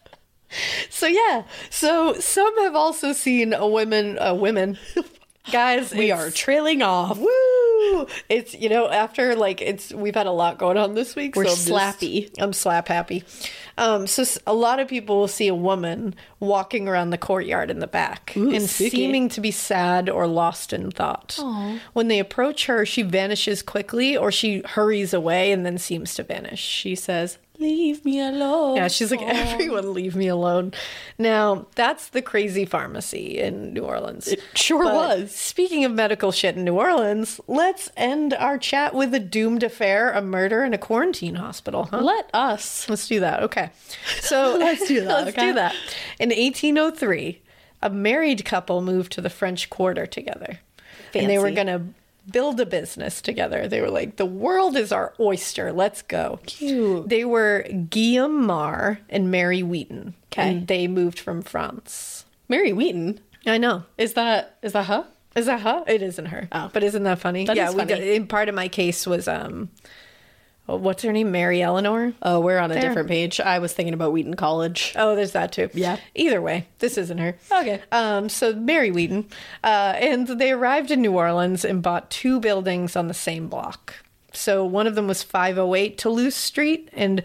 So yeah, so some have also seen women. Guys, We are trailing off. woo. It's after we've had a lot going on this week. We're so slappy. I'm slap happy. A lot of people will see a woman walking around the courtyard in the back and spooky. seeming to be sad or lost in thought. When they approach her, she vanishes quickly or she hurries away and then seems to vanish. She says, "Leave me alone." Yeah, she's like, everyone leave me alone. Now, that's the crazy pharmacy in New Orleans. It sure But was. Speaking of medical shit in New Orleans, let's end our chat with a doomed affair, a murder, in a quarantine hospital, huh? Let us. Let's do that. Okay. So Let's do that, Let's okay? do that. In 1803, a married couple moved to the French Quarter together. And they were Fancy. going to build a business together. They were like, the world is our oyster. Let's go. Cute. They were Guillaume Marr and Mary Wheaton. Okay. And they moved from France. Mary Wheaton. I know. Is that her? Is that her? It isn't her. Oh. But isn't that funny? That yeah, is we funny. got, in part of my case was what's her name? Mary Eleanor. Oh, we're on a There. different page. I was thinking about Wheaton College. Oh, there's that too. Yeah. Either way, this isn't her. Okay. So Mary Wheaton, and they arrived in New Orleans and bought two buildings on the same block. So one of them was 508 Toulouse Street and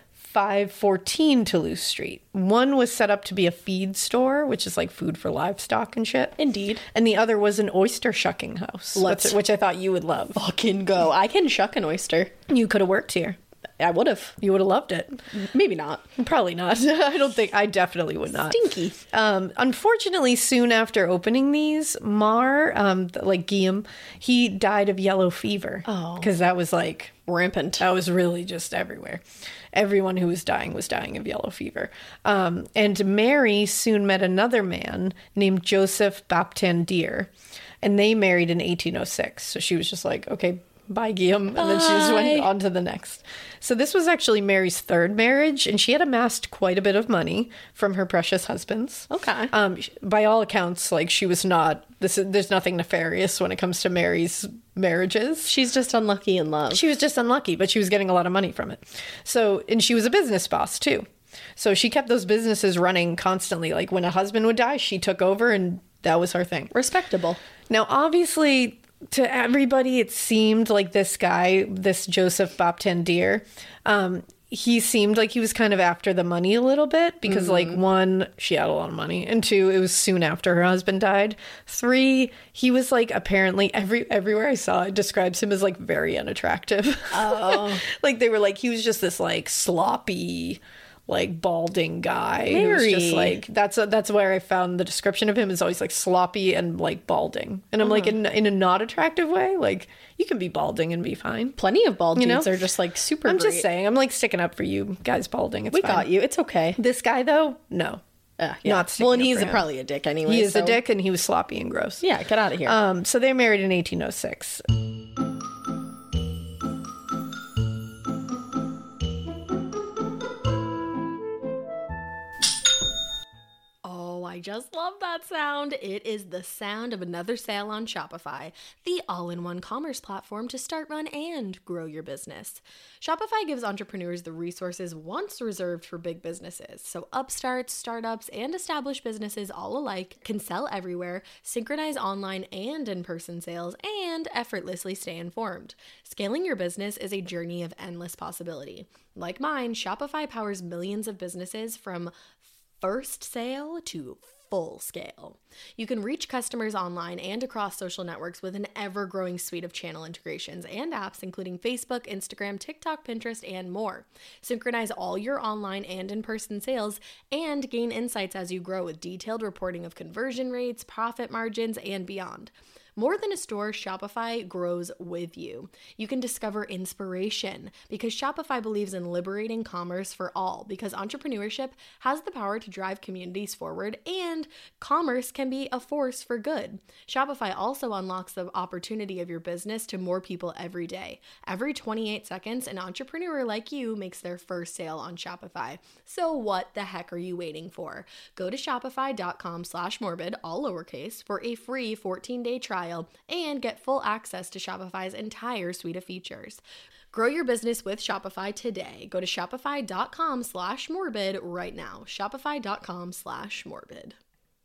514 Toulouse Street. One was set up to be a feed store, which is like food for livestock and shit. Indeed. And the other was an oyster shucking house, which I thought you would love. Fucking go. I can shuck an oyster. You could have worked here. I would have. You would have loved it. Maybe not. Probably not. I definitely would not. Stinky. Unfortunately, soon after opening these, Mar, like Guillaume, he died of yellow fever. Oh. Because that was Rampant. that was really just everywhere. Everyone who was dying of yellow fever. And Mary soon met another man named Joseph Baptandier, and they married in 1806. So she was just like, okay, bye, Guillaume. And then she just went Bye. on to the next. So this was actually Mary's third marriage, and she had amassed quite a bit of money from her precious husbands. Okay. By all accounts, she was not. There's nothing nefarious when it comes to Mary's marriages. She's just unlucky in love. She was just unlucky, but she was getting a lot of money from it. So, and she was a business boss too. So she kept those businesses running constantly. Like when a husband would die, she took over, and that was her thing. Respectable. Now, obviously, to everybody, it seemed like this guy, this Joseph Baptandier, he seemed like he was kind of after the money a little bit because, one, she had a lot of money, and two, it was soon after her husband died. Three, he was apparently everywhere I saw it describes him as very unattractive. Oh. They were he was just this sloppy, balding guy. Who was Mary. just that's where I found the description of him is always sloppy and balding. And I'm in a not attractive way. You can be balding and be fine. Plenty of bald You know? dudes are just super I'm great. just saying, I'm sticking up for you guys balding. It's We fine. got you. It's okay. This guy though, no. Yeah. Not sticking well, and up he's for him. probably a dick anyway. He is so- a dick and he was sloppy and gross. Yeah, get out of here. So they married in 1806. Oh, I just love that sound. It is the sound of another sale on Shopify, the all-in-one commerce platform to start, run, and grow your business. Shopify gives entrepreneurs the resources once reserved for big businesses, so upstarts, startups, and established businesses all alike can sell everywhere, synchronize online and in-person sales, and effortlessly stay informed. Scaling your business is a journey of endless possibility. Like mine, Shopify powers millions of businesses from first sale to full scale. You can reach customers online and across social networks with an ever-growing suite of channel integrations and apps, including Facebook, Instagram, TikTok, Pinterest, and more. Synchronize all your online and in-person sales and gain insights as you grow with detailed reporting of conversion rates, profit margins, and beyond. More than a store, Shopify grows with you. You can discover inspiration because Shopify believes in liberating commerce for all, because entrepreneurship has the power to drive communities forward and commerce can be a force for good. Shopify also unlocks the opportunity of your business to more people every day. Every 28 seconds, an entrepreneur like you makes their first sale on Shopify. So what the heck are you waiting for? Go to shopify.com/morbid, all lowercase, for a free 14-day trial and get full access to Shopify's entire suite of features. Grow your business with Shopify today. Go to shopify.com/morbid right now. Shopify.com/morbid.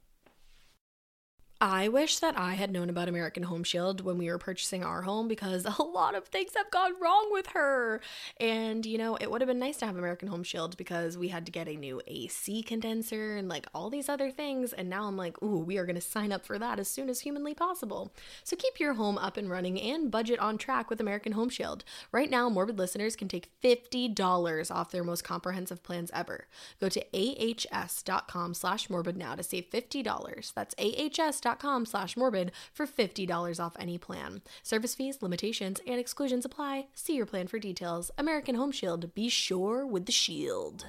I wish that I had known about American Home Shield when we were purchasing our home, because a lot of things have gone wrong with her. And, you know, it would have been nice to have American Home Shield because we had to get a new AC condenser and like all these other things. And now I'm like, ooh, we are going to sign up for that as soon as humanly possible. So keep your home up and running and budget on track with American Home Shield. Right now, Morbid listeners can take $50 off their most comprehensive plans ever. Go to ahs.com/morbid now to save $50. That's ahs.com/morbid for $50 off any plan. Service fees, limitations, and exclusions apply. See your plan for details. American Home Shield. Be sure with the shield.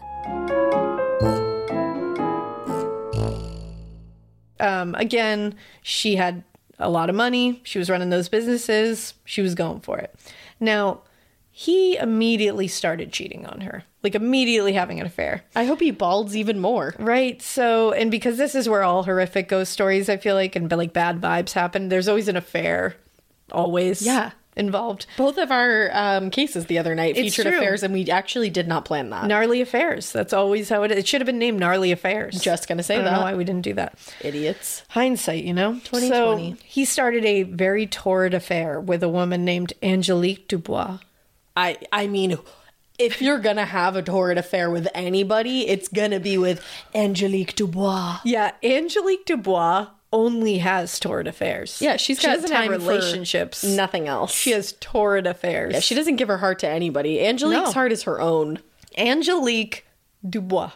Again, she had a lot of money. She was running those businesses. She was going for it. Now, he immediately started cheating on her, like immediately having an affair. I hope he balds even more. Right. So, and because this is where all horrific ghost stories, I feel like, and like bad vibes happen, there's always an affair, always involved. Both of our cases the other night featured affairs, and we actually did not plan that. Gnarly affairs. That's always how it is. It should have been named Gnarly Affairs. Just gonna say I don't know why we didn't do that. Idiots. Hindsight, you know? 2020. So he started a very torrid affair with a woman named Angelique Dubois. I mean, if you're gonna have a torrid affair with anybody, it's gonna be with Angelique Dubois. Yeah, Angelique Dubois only has torrid affairs. Yeah, she doesn't have relationships. Nothing else. She has torrid affairs. Yeah, she doesn't give her heart to anybody. Angelique's heart is her own. Angelique Dubois.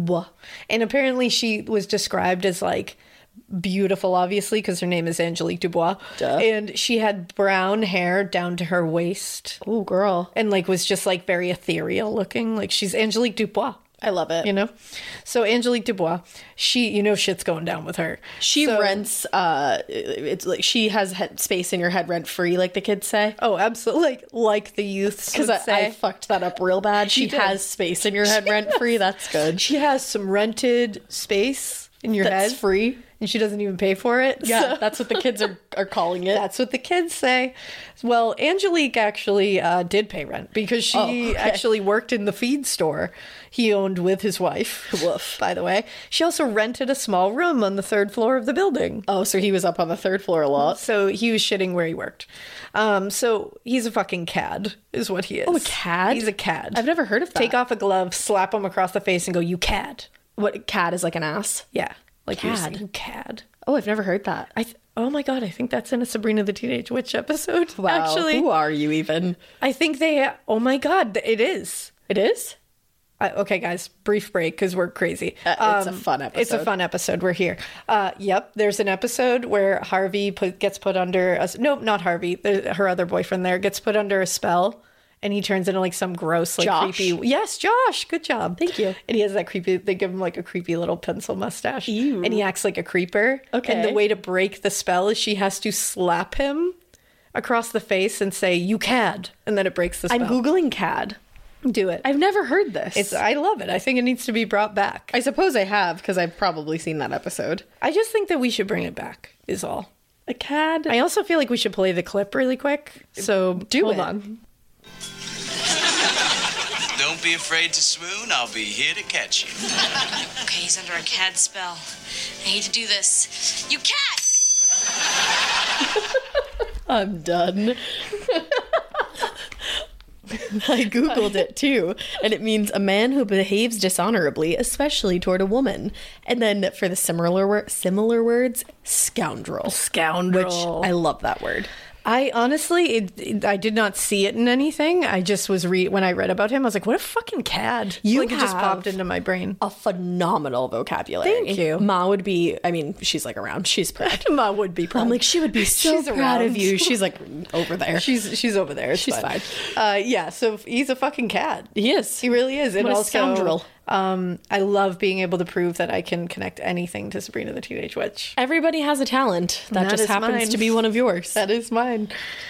And apparently she was described as like beautiful, obviously, because her name is Angelique Dubois. Duh. And she had brown hair down to her waist. Ooh, girl. And like was just like very ethereal looking. Like she's Angelique Dubois. I love it. You know? So Angelique Dubois, she, you know, shit's going down with her. She rents, it's like she has space in your head rent free, like the kids say. Oh, absolutely. Like the youths would Because say. I fucked that up real bad. She has space in your head rent free. That's good. She has some rented space in your head. That's free. And she doesn't even pay for it. Yeah, So- that's what the kids are calling it. That's what the kids say. Well, Angelique actually did pay rent because she actually worked in the feed store he owned with his wife. Woof, by the way. She also rented a small room on the 3rd floor of the building. Oh, so he was up on the 3rd floor a lot. So he was shitting where he worked. So he's a fucking cad, is what he is. Oh, a cad? He's a cad. I've never heard of that. Take off a glove, slap him across the face, and go, "You cad." What, cad is like an ass? Yeah. Like you're Cad. saying, cad. Oh, I've never heard that. Oh my god, I think that's in a Sabrina the Teenage Witch episode. Wow. Actually, Who are you even? I think they. Oh my god, it is. It is? Okay, guys, brief break because we're crazy. It's a fun episode. It's a fun episode. We're here. Yep, there's an episode where Harvey gets put under. Nope, not Harvey. Her other boyfriend there gets put under a spell. And he turns into like some gross, like Josh? creepy. Yes, Josh. Good job. Thank you. And he has that creepy. They give him like a creepy little pencil mustache. Ew. And he acts like a creeper. Okay. And the way to break the spell is she has to slap him across the face and say, "You cad," and then it breaks the spell. I'm Googling cad. Do it. I've never heard this. I love it. I think it needs to be brought back. I suppose I have, because I've probably seen that episode. I just think that we should bring it back, is all. A cad. I also feel like we should play the clip really quick. So hold on. Don't be afraid to swoon. I'll be here to catch you. Okay, he's under a cad spell. I hate to do this. You cat! I'm done. I googled it too, and it means a man who behaves dishonorably, especially toward a woman. And then for the similar words, scoundrel. Scoundrel. Which I love that word. I honestly, I did not see it in anything. I just was when I read about him, I was like, what a fucking cad. You like, it just have popped into my brain. A phenomenal vocabulary. Thank you. Ma would be, I mean, she's like around. She's proud. Ma would be proud. I'm like, she would be so She's proud of around. you. She's like over there. She's over there. It's She's fine. Yeah, so he's a fucking cad. He is. He really is. And What a also, scoundrel. I love being able to prove that I can connect anything to Sabrina the Teenage Witch. Everybody has a talent. That just is happens mine. to be one of yours. That is mine.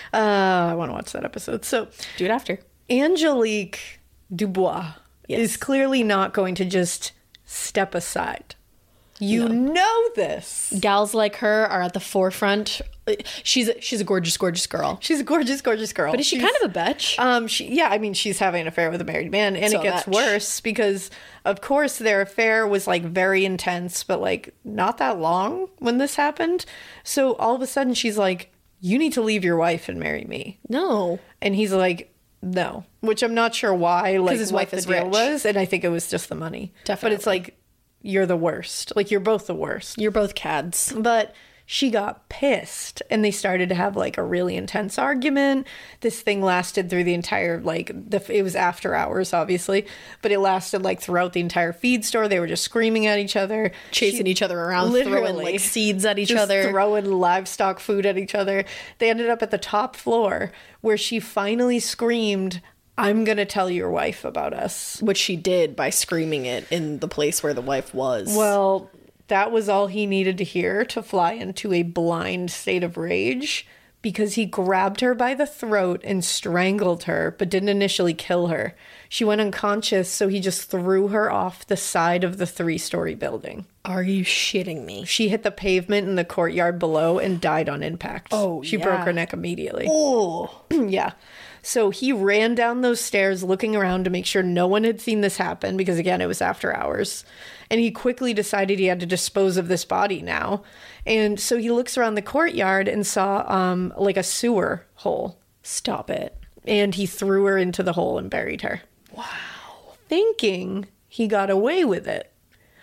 I want to watch that episode. So, Do it after. Angelique Dubois Yes. is clearly not going to just step aside. You know this. Gals like her are at the forefront. She's a gorgeous, gorgeous girl. She's a gorgeous, gorgeous girl. But is she kind of a bitch? I mean, she's having an affair with a married man, and So it gets bitch. worse because, of course, their affair was like very intense, but like not that long when this happened. So all of a sudden, she's like, "You need to leave your wife and marry me," No. and he's like, "No," which I'm not sure why. Like, his what wife the is deal rich. was, and I think it was just the money. But Definitely. it's like, you're the worst. Like, you're both the worst. You're both cads. But she got pissed and they started to have like a really intense argument. This thing lasted through the entire, like, it was after hours, obviously, but it lasted like throughout the entire feed store. They were just screaming at each other, Chasing each other around, throwing like seeds at each just other. throwing livestock food at each other. They ended up at the top floor where she finally screamed, "I'm going to tell your wife about us." Which she did by screaming it in the place where the wife was. Well, that was all he needed to hear to fly into a blind state of rage, because he grabbed her by the throat and strangled her, but didn't initially kill her. She went unconscious, so he just threw her off the side of the 3-story building. Are you shitting me? She hit the pavement in the courtyard below and died on impact. Oh, she yeah. broke her neck immediately. Oh. Yeah. So he ran down those stairs looking around to make sure no one had seen this happen, because again, it was after hours. And he quickly decided he had to dispose of this body now. And so he looks around the courtyard and saw like a sewer hole. Stop it. And he threw her into the hole and buried her. Wow. Thinking he got away with it.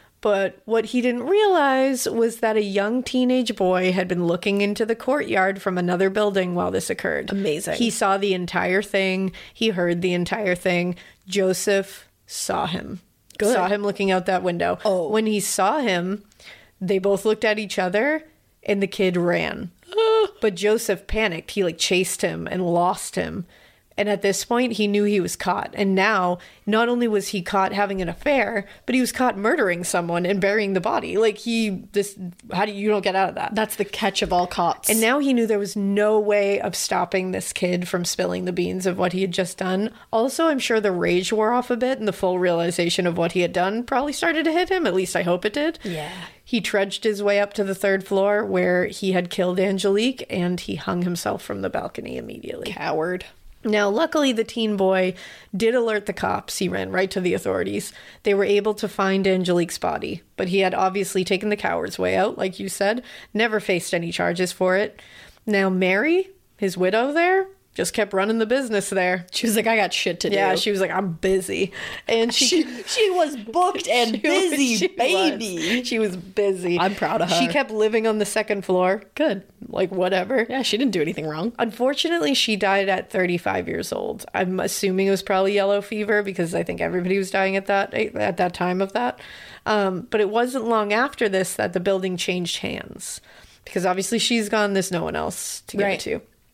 But what he didn't realize was that a young teenage boy had been looking into the courtyard from another building while this occurred. Amazing. He saw the entire thing. He heard the entire thing. Joseph saw him. Good. Saw him looking out that window. Oh. When he saw him, they both looked at each other and the kid ran. But Joseph panicked. He like chased him and lost him. And at this point, he knew he was caught. And now, not only was he caught having an affair, but he was caught murdering someone and burying the body. Like, you don't get out of that. That's the catch of all cops. And now he knew there was no way of stopping this kid from spilling the beans of what he had just done. Also, I'm sure the rage wore off a bit and the full realization of what he had done probably started to hit him. At least I hope it did. Yeah. He trudged his way up to the 3rd floor where he had killed Angelique, and he hung himself from the balcony immediately. Coward. Now, luckily, the teen boy did alert the cops. He ran right to the authorities. They were able to find Angelique's body, but he had obviously taken the coward's way out, like you said, never faced any charges for it. Now, Mary, his widow there, just kept running the business there. She was like, I got shit to do. Yeah, she was like, I'm busy. And she was booked and busy, baby. She was busy. I'm proud of her. She kept living on the 2nd floor. Good. Like, whatever. Yeah, she didn't do anything wrong. Unfortunately, she died at 35 years old. I'm assuming it was probably yellow fever, because I think everybody was dying at that time of that. But it wasn't long after this that the building changed hands, because obviously she's gone. There's no one else to give it to.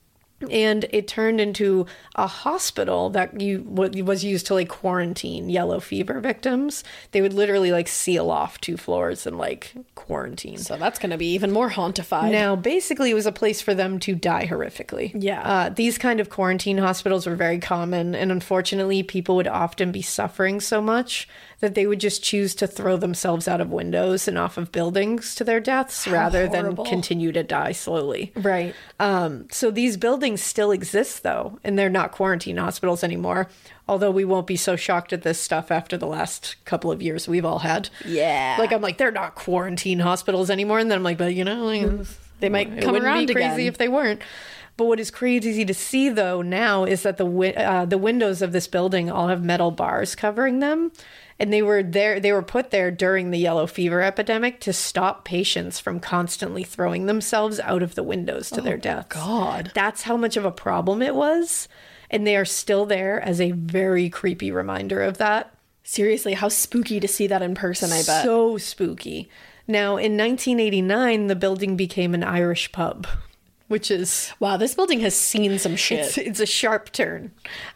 And it turned into a hospital that was used to like quarantine yellow fever victims. They would literally like seal off 2 floors and like quarantine. So that's going to be even more hauntified. Now, basically, it was a place for them to die horrifically. Yeah. These kind of quarantine hospitals were very common. And unfortunately, people would often be suffering so much that they would just choose to throw themselves out of windows and off of buildings to their deaths rather horrible. than continue to die slowly. Right. So these buildings still exist, though, and they're not quarantine hospitals anymore. Although we won't be so shocked at this stuff after the last couple of years we've all had. Yeah. Like, I'm like, they're not quarantine hospitals anymore. And then I'm like, but you know, like, They might it come wouldn't around be crazy again. if they weren't. But what is crazy to see, though, now is that the windows of this building all have metal bars covering them. And they were put there during the yellow fever epidemic to stop patients from constantly throwing themselves out of the windows to their deaths. God. That's how much of a problem it was. And they are still there as a very creepy reminder of that. Seriously, how spooky to see that in person, I bet. So spooky. Now, in 1989, the building became an Irish pub, which is... Wow, this building has seen some shit. It's a sharp turn.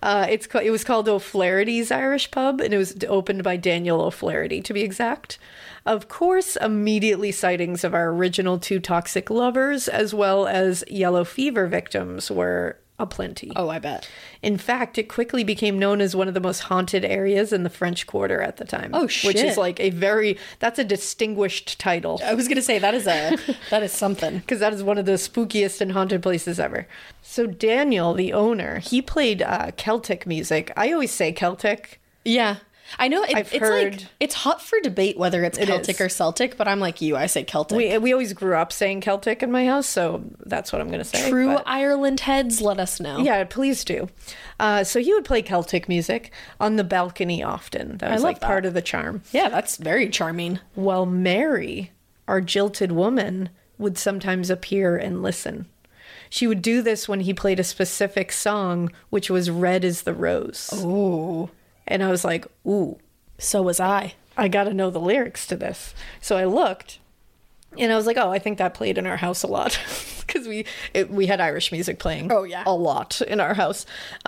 It was called O'Flaherty's Irish Pub, and it was opened by Daniel O'Flaherty, to be exact. Of course, immediately sightings of our original 2 toxic lovers, as well as yellow fever victims, were aplenty. Oh, I bet. In fact, it quickly became known as one of the most haunted areas in the French Quarter at the time. Oh, Which is shit. like that's a distinguished title. I was going to say, that is something. Because that is one of the spookiest and haunted places ever. So Daniel, the owner, he played Celtic music. I always say Celtic. Yeah. I know I've it's heard- like it's hot for debate whether it's Celtic is. or Celtic, but I'm like you, I say Celtic. We always grew up saying Celtic in my house, so that's what I'm going to say. True but- Ireland heads, let us know. Yeah, please do. So he would play Celtic music on the balcony often. That was love like part of the charm. Yeah, that's very charming. While Mary, our jilted woman, would sometimes appear and listen. She would do this when he played a specific song, which was Red is the Rose. Ooh. And I was like, ooh, So was I. I got to know the lyrics to this. So I looked, and I was like, oh, I think that played in our house a lot. Because we had Irish music playing a lot in our house.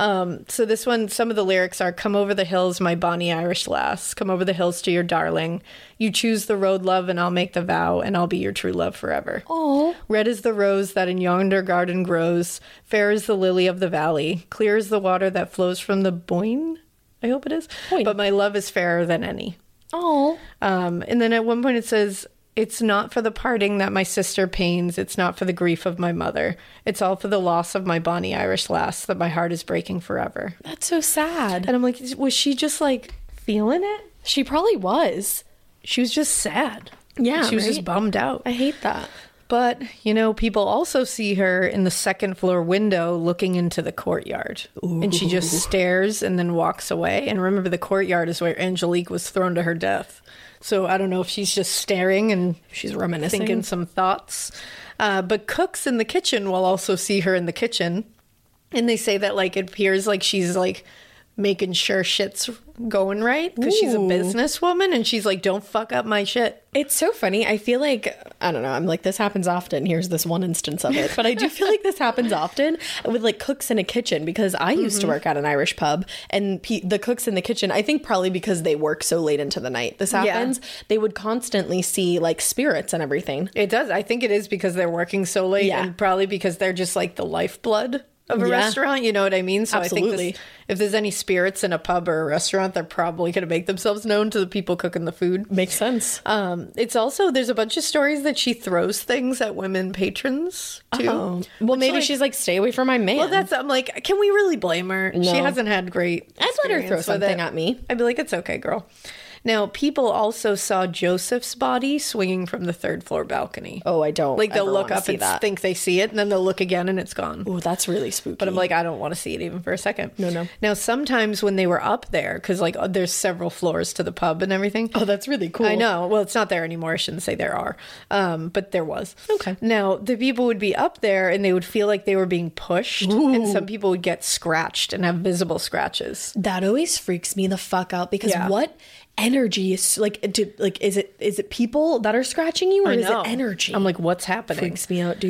So this one, some of the lyrics are, come over the hills, my bonny Irish lass. Come over the hills to your darling. You choose the road, love, and I'll make the vow, and I'll be your true love forever. Oh. Red is the rose that in yonder garden grows. Fair is the lily of the valley. Clear is the water that flows from the Boyne. I hope it is. Boyne. But my love is fairer than any. Oh. And then at one point it says, it's not for the parting that my sister pains. It's not for the grief of my mother. It's all for the loss of my bonny Irish lass that my heart is breaking forever. That's so sad. And I'm like, was she just like feeling it? She probably was. She was just sad. Yeah, She was just right? bummed out. I hate that. But, you know, people also see her in the second floor window looking into the courtyard. And she just stares and then walks away. And remember, the courtyard is where Angelique was thrown to her death. So I don't know if she's just staring and She's reminiscing. thinking some thoughts. But cooks in the kitchen will also see her in the kitchen. And they say that, like, it appears like she's, like, making sure shit's going right because she's a Ooh. businesswoman and she's like, don't fuck up my shit. It's so funny. I feel like, I don't know, I'm like, this happens often. Here's this one instance of it. But I do feel like this happens often with like cooks in a kitchen because I used to work at an Irish pub and the cooks in the kitchen, I think probably because they work so late into the night, this happens. They would constantly see like spirits and everything. It does. I think it is because they're working so late Yeah. and probably because they're just like the lifeblood of a Yeah. restaurant. You know what I mean? So I Absolutely. think if there's any spirits in a pub or a restaurant, they're probably going to make themselves known to the people cooking the food. Makes sense. It's also, there's a bunch of stories that she throws things at women patrons too. Oh. Well, maybe like- she's like, stay away from my man. Well, I'm like, can we really blame her? No. She hasn't had great. I'd let her throw experience with something it. at me. I'd be like, it's okay, girl. Now, people also saw Joseph's body swinging from the 3rd floor balcony. Oh, I don't. Like they'll ever look wanna up see and that. think they see it, and then they'll look again and it's gone. Oh, that's really spooky. But I'm like, I don't want to see it even for a second. No. Now, sometimes when they were up there, because like there's several floors to the pub and everything. oh, that's really cool. I know. Well, it's not there anymore. I shouldn't say there are. But there was. Okay. Now, the people would be up there and they would feel like they were being pushed. And some people would get scratched and have visible scratches. That always freaks me the fuck out because Yeah. what energy is like? Is it people that are scratching you or is it energy? I'm like, what's happening? freaks me out, dude.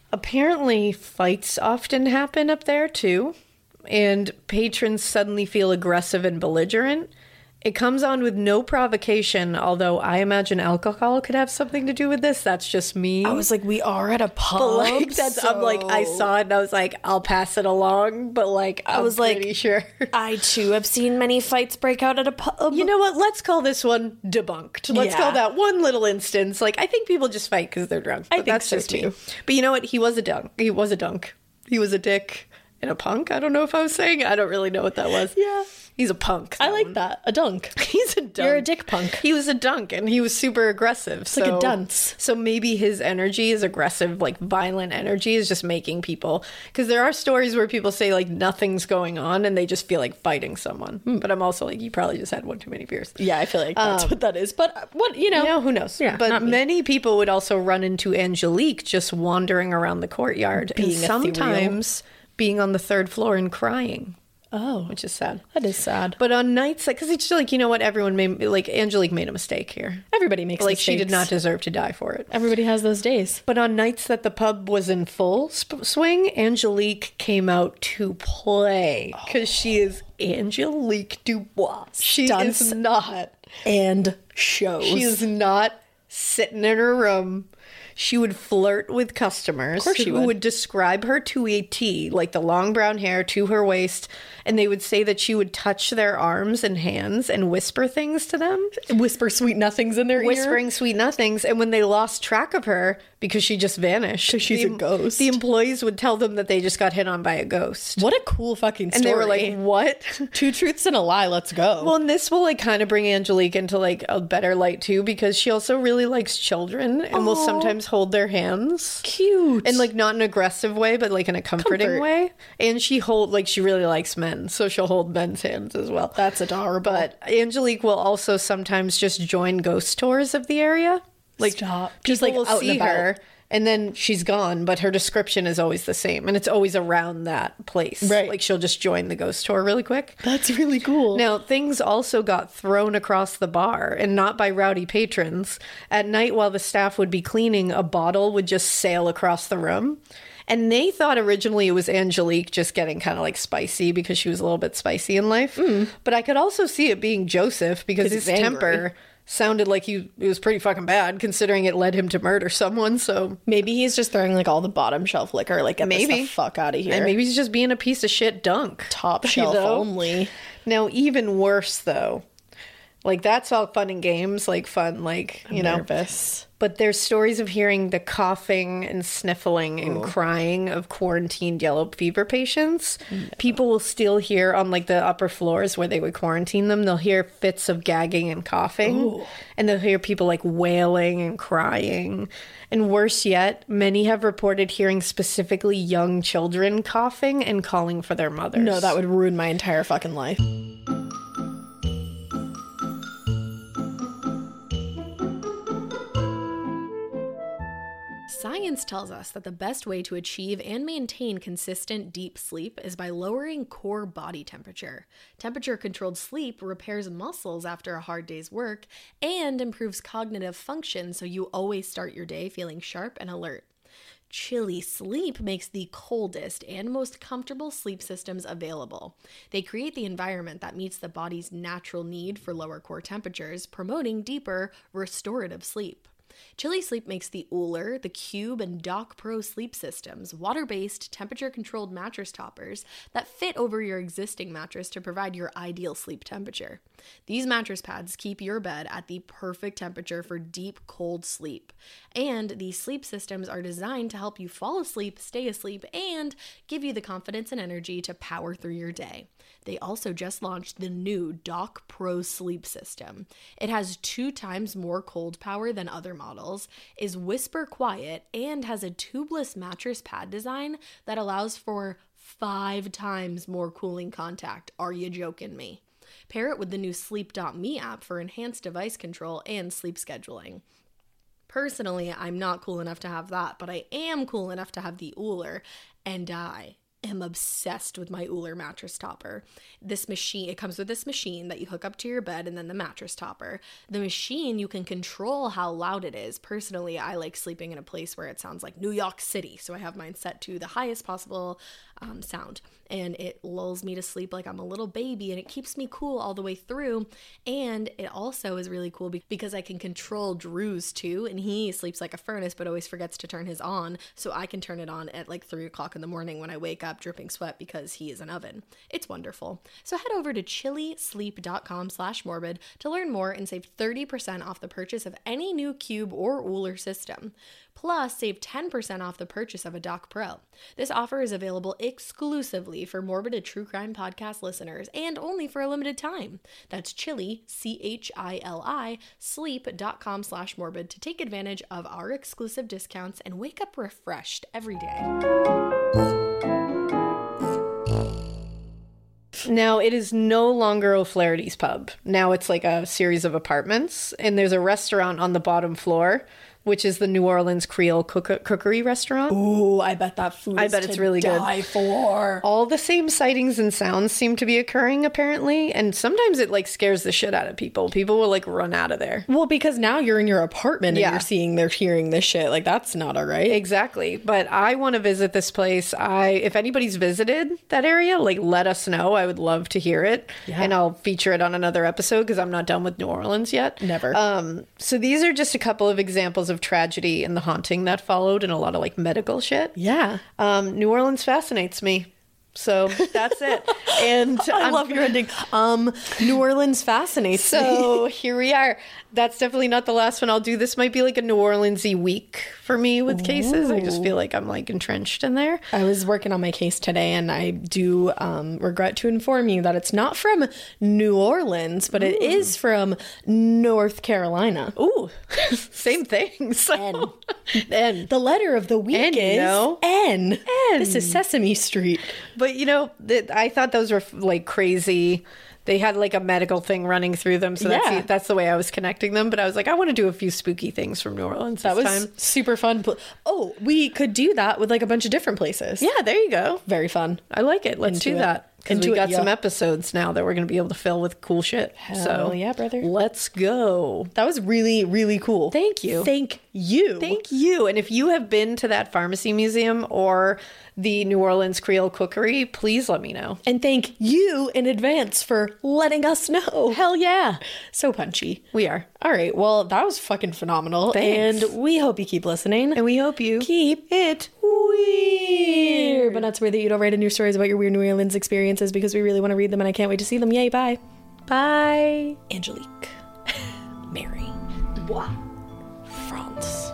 Apparently, fights often happen up there too, and patrons suddenly feel aggressive and belligerent. It comes on with no provocation, although I imagine alcohol could have something to do with this. That's just me. I was like, we are at a pub. But like I'm like, I saw it and I was like, I'll pass it along. But like, I was pretty sure. I too have seen many fights break out at a pub. You know what? Let's call this one debunked. Let's call that one little instance. Like, I think people just fight because they're drunk. But think that's so just too. me. But you know what? He was a dunk. He was a dunk. He was a dick and a punk. I don't know if I was saying. I don't really know what that was. Yeah. He's a punk. I like that. A dunk. He's a dunk. You're a dick punk. He was a dunk and he was super aggressive. It's like a dunce. So maybe his energy is aggressive, like violent energy is just making people, because there are stories where people say like nothing's going on and they just feel like fighting someone. But I'm also like, you probably just had one too many beers. Yeah, I feel like that's what that is. But what, you know. Who knows? Yeah, but not me. many people would also run into Angelique just wandering around the courtyard Being and sometimes being on the third floor and crying. Oh, Which is sad. that is sad. But on nights, like, because it's just like, you know what, everyone made, like, Angelique made a mistake here. Everybody makes Like, mistakes. she did not deserve to die for it. Everybody has those days. But on nights that the pub was in full swing, Angelique came out to play. Because she is Angelique Dubois. She Stunts is not. And shows. She is not sitting in her room. She would flirt with customers course she who would. would describe her to a T, like the long brown hair to her waist, and they would say that she would touch their arms and hands and whisper things to them. Whisper sweet nothings in their ear. Whispering sweet nothings. And when they lost track of her because she just vanished, 'Cause she's a ghost. the employees would tell them that they just got hit on by a ghost. What a cool fucking And story. they were like, what? 2 truths and a lie, let's go. Well, and this will like kind of bring Angelique into like a better light too, because she also really likes children and will sometimes hold their hands. cute. In like not an aggressive way, but like in a comforting Comfort. way. And she she really likes men, so she'll hold men's hands as well. That's adorable. But Angelique will also sometimes just join ghost tours of the area. Like Stop. people Just, like, will out and see about. her and then she's gone, but her description is always the same, and it's always around that place. Right. Like she'll just join the ghost tour really quick. That's really cool. Now, things also got thrown across the bar, and not by rowdy patrons. At night, while the staff would be cleaning, a bottle would just sail across the room. And they thought originally it was Angelique just getting kind of like spicy because she was a little bit spicy in life. But I could also see it being Joseph because 'Cause his he's angry. temper sounded like it was pretty fucking bad considering it led him to murder someone. So Maybe he's just throwing like all the bottom shelf liquor, like get this Maybe. the fuck out of here. and maybe he's just being a piece of shit dunk. top You shelf know? only. Now, even worse though, like that's all fun and games, like fun, like, you know. Nervous. But there's stories of hearing the coughing and sniffling and crying of quarantined yellow fever patients. People will still hear on like the upper floors where they would quarantine them, they'll hear fits of gagging and coughing. And they'll hear people like wailing and crying. And worse yet, many have reported hearing specifically young children coughing and calling for their mothers. No, that would ruin my entire fucking life. Science tells us that the best way to achieve and maintain consistent deep sleep is by lowering core body temperature. Temperature-controlled sleep repairs muscles after a hard day's work and improves cognitive function, so you always start your day feeling sharp and alert. Chilly sleep makes the coldest and most comfortable sleep systems available. They create the environment that meets the body's natural need for lower core temperatures, promoting deeper, restorative sleep. Chilly Sleep makes the Uller, the Cube, and Doc Pro sleep systems water-based, temperature-controlled mattress toppers that fit over your existing mattress to provide your ideal sleep temperature. These mattress pads keep your bed at the perfect temperature for deep, cold sleep. And these sleep systems are designed to help you fall asleep, stay asleep, and give you the confidence and energy to power through your day. They also just launched the new Doc Pro sleep system. It has 2 times more cold power than other models, is whisper quiet, and has a tubeless mattress pad design that allows for 5 times more cooling contact. Are you joking me? Pair it with the new Sleep.me app for enhanced device control and sleep scheduling. Personally, I'm not cool enough to have that, but I am cool enough to have the Uller, and I am obsessed with my Uller mattress topper. This machine, it comes with this machine that you hook up to your bed and then the mattress topper. The machine, you can control how loud it is. Personally, I like sleeping in a place where it sounds like New York City, so I have mine set to the highest possible sound, and it lulls me to sleep like I'm a little baby, and it keeps me cool all the way through. And it also is really cool because I can control Drew's too, and he sleeps like a furnace but always forgets to turn his on, so I can turn it on at like 3 o'clock in the morning when I wake up dripping sweat because he is an oven. It's wonderful. So head over to chillisleep.com/morbid to learn more and save 30% off the purchase of any new Cube or Uller system. Plus, save 10% off the purchase of a Dock Pro. This offer is available exclusively for Morbid True Crime Podcast listeners and only for a limited time. That's Chili, CHILI, sleep.com/morbid to take advantage of our exclusive discounts and wake up refreshed every day. Now, it is no longer O'Flaherty's Pub. Now it's like a series of apartments, and there's a restaurant on the bottom floor, which is the New Orleans Creole Cookery Restaurant. Ooh, I bet that food is it's really good. Die for. All the same sightings and sounds seem to be occurring, apparently, and sometimes it like scares the shit out of people. People will like run out of there. Well, because now you're in your apartment and Yeah. they're hearing this shit. Like, that's not all right. Exactly. But I want to visit this place. If anybody's visited that area, like, let us know. I would love to hear it. Yeah. And I'll feature it on another episode because I'm not done with New Orleans yet. Never. So these are just a couple of examples of tragedy and the haunting that followed and a lot of like medical shit. Yeah. New Orleans fascinates me. So that's it. And I love your ending. New Orleans fascinates me. So here we are. That's definitely not the last one I'll do. This might be like a New Orleans-y week for me with cases. I just feel like I'm like entrenched in there. I was working on my case today, and I do regret to inform you that it's not from New Orleans, but it is from North Carolina. Ooh, same thing. So, N. The letter of the week N, is you know? N. This is Sesame Street. But you know, I thought those were like crazy. They had like a medical thing running through them, so Yeah. that's the way I was connecting them. But I was like, I want to do a few spooky things from New Orleans That this was time. super fun. Oh, we could do that with like a bunch of different places. Yeah, there you go. Very fun. I like it. Let's Into do it. that. Because Into we it, got some yeah. episodes now that we're going to be able to fill with cool shit. So yeah, brother. Let's go. That was really, really cool. Thank you. Thank you. Thank you. And if you have been to that pharmacy museum or the New Orleans Creole Cookery, please let me know. And thank you in advance for letting us know. Hell yeah. So punchy. We are. All right. Well, that was fucking phenomenal. Thanks. And we hope you keep listening. And we hope you keep it weird. But not to worry that you don't write in your stories about your weird New Orleans experiences because we really want to read them and I can't wait to see them. Yay, bye. Bye. Angelique. Mary. France.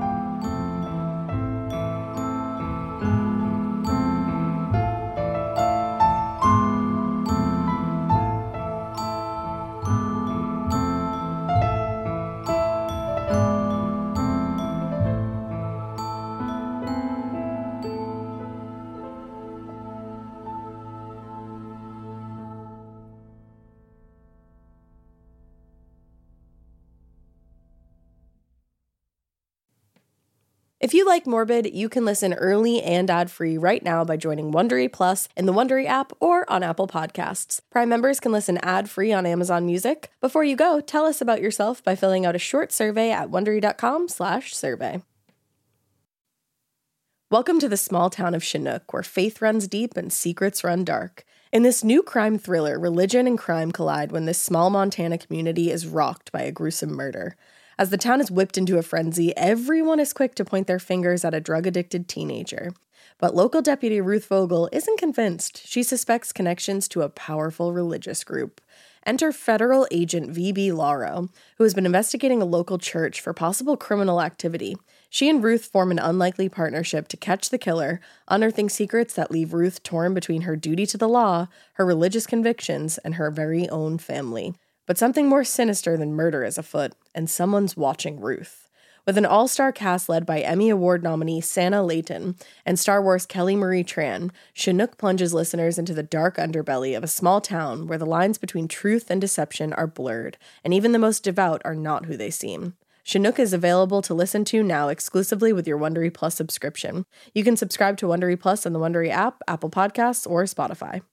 If you like Morbid, you can listen early and ad-free right now by joining Wondery Plus in the Wondery app or on Apple Podcasts. Prime members can listen ad-free on Amazon Music. Before you go, tell us about yourself by filling out a short survey at Wondery.com/survey. Welcome to the small town of Chinook, where faith runs deep and secrets run dark. In this new crime thriller, religion and crime collide when this small Montana community is rocked by a gruesome murder. As the town is whipped into a frenzy, everyone is quick to point their fingers at a drug-addicted teenager. But local deputy Ruth Vogel isn't convinced. She suspects connections to a powerful religious group. Enter federal agent V.B. Lauro, who has been investigating a local church for possible criminal activity. She and Ruth form an unlikely partnership to catch the killer, unearthing secrets that leave Ruth torn between her duty to the law, her religious convictions, and her very own family. But something more sinister than murder is afoot, and someone's watching Ruth. With an all-star cast led by Emmy Award nominee Sanaa Lathan and Star Wars Kelly Marie Tran, Chinook plunges listeners into the dark underbelly of a small town where the lines between truth and deception are blurred, and even the most devout are not who they seem. Chinook is available to listen to now exclusively with your Wondery Plus subscription. You can subscribe to Wondery Plus on the Wondery app, Apple Podcasts, or Spotify.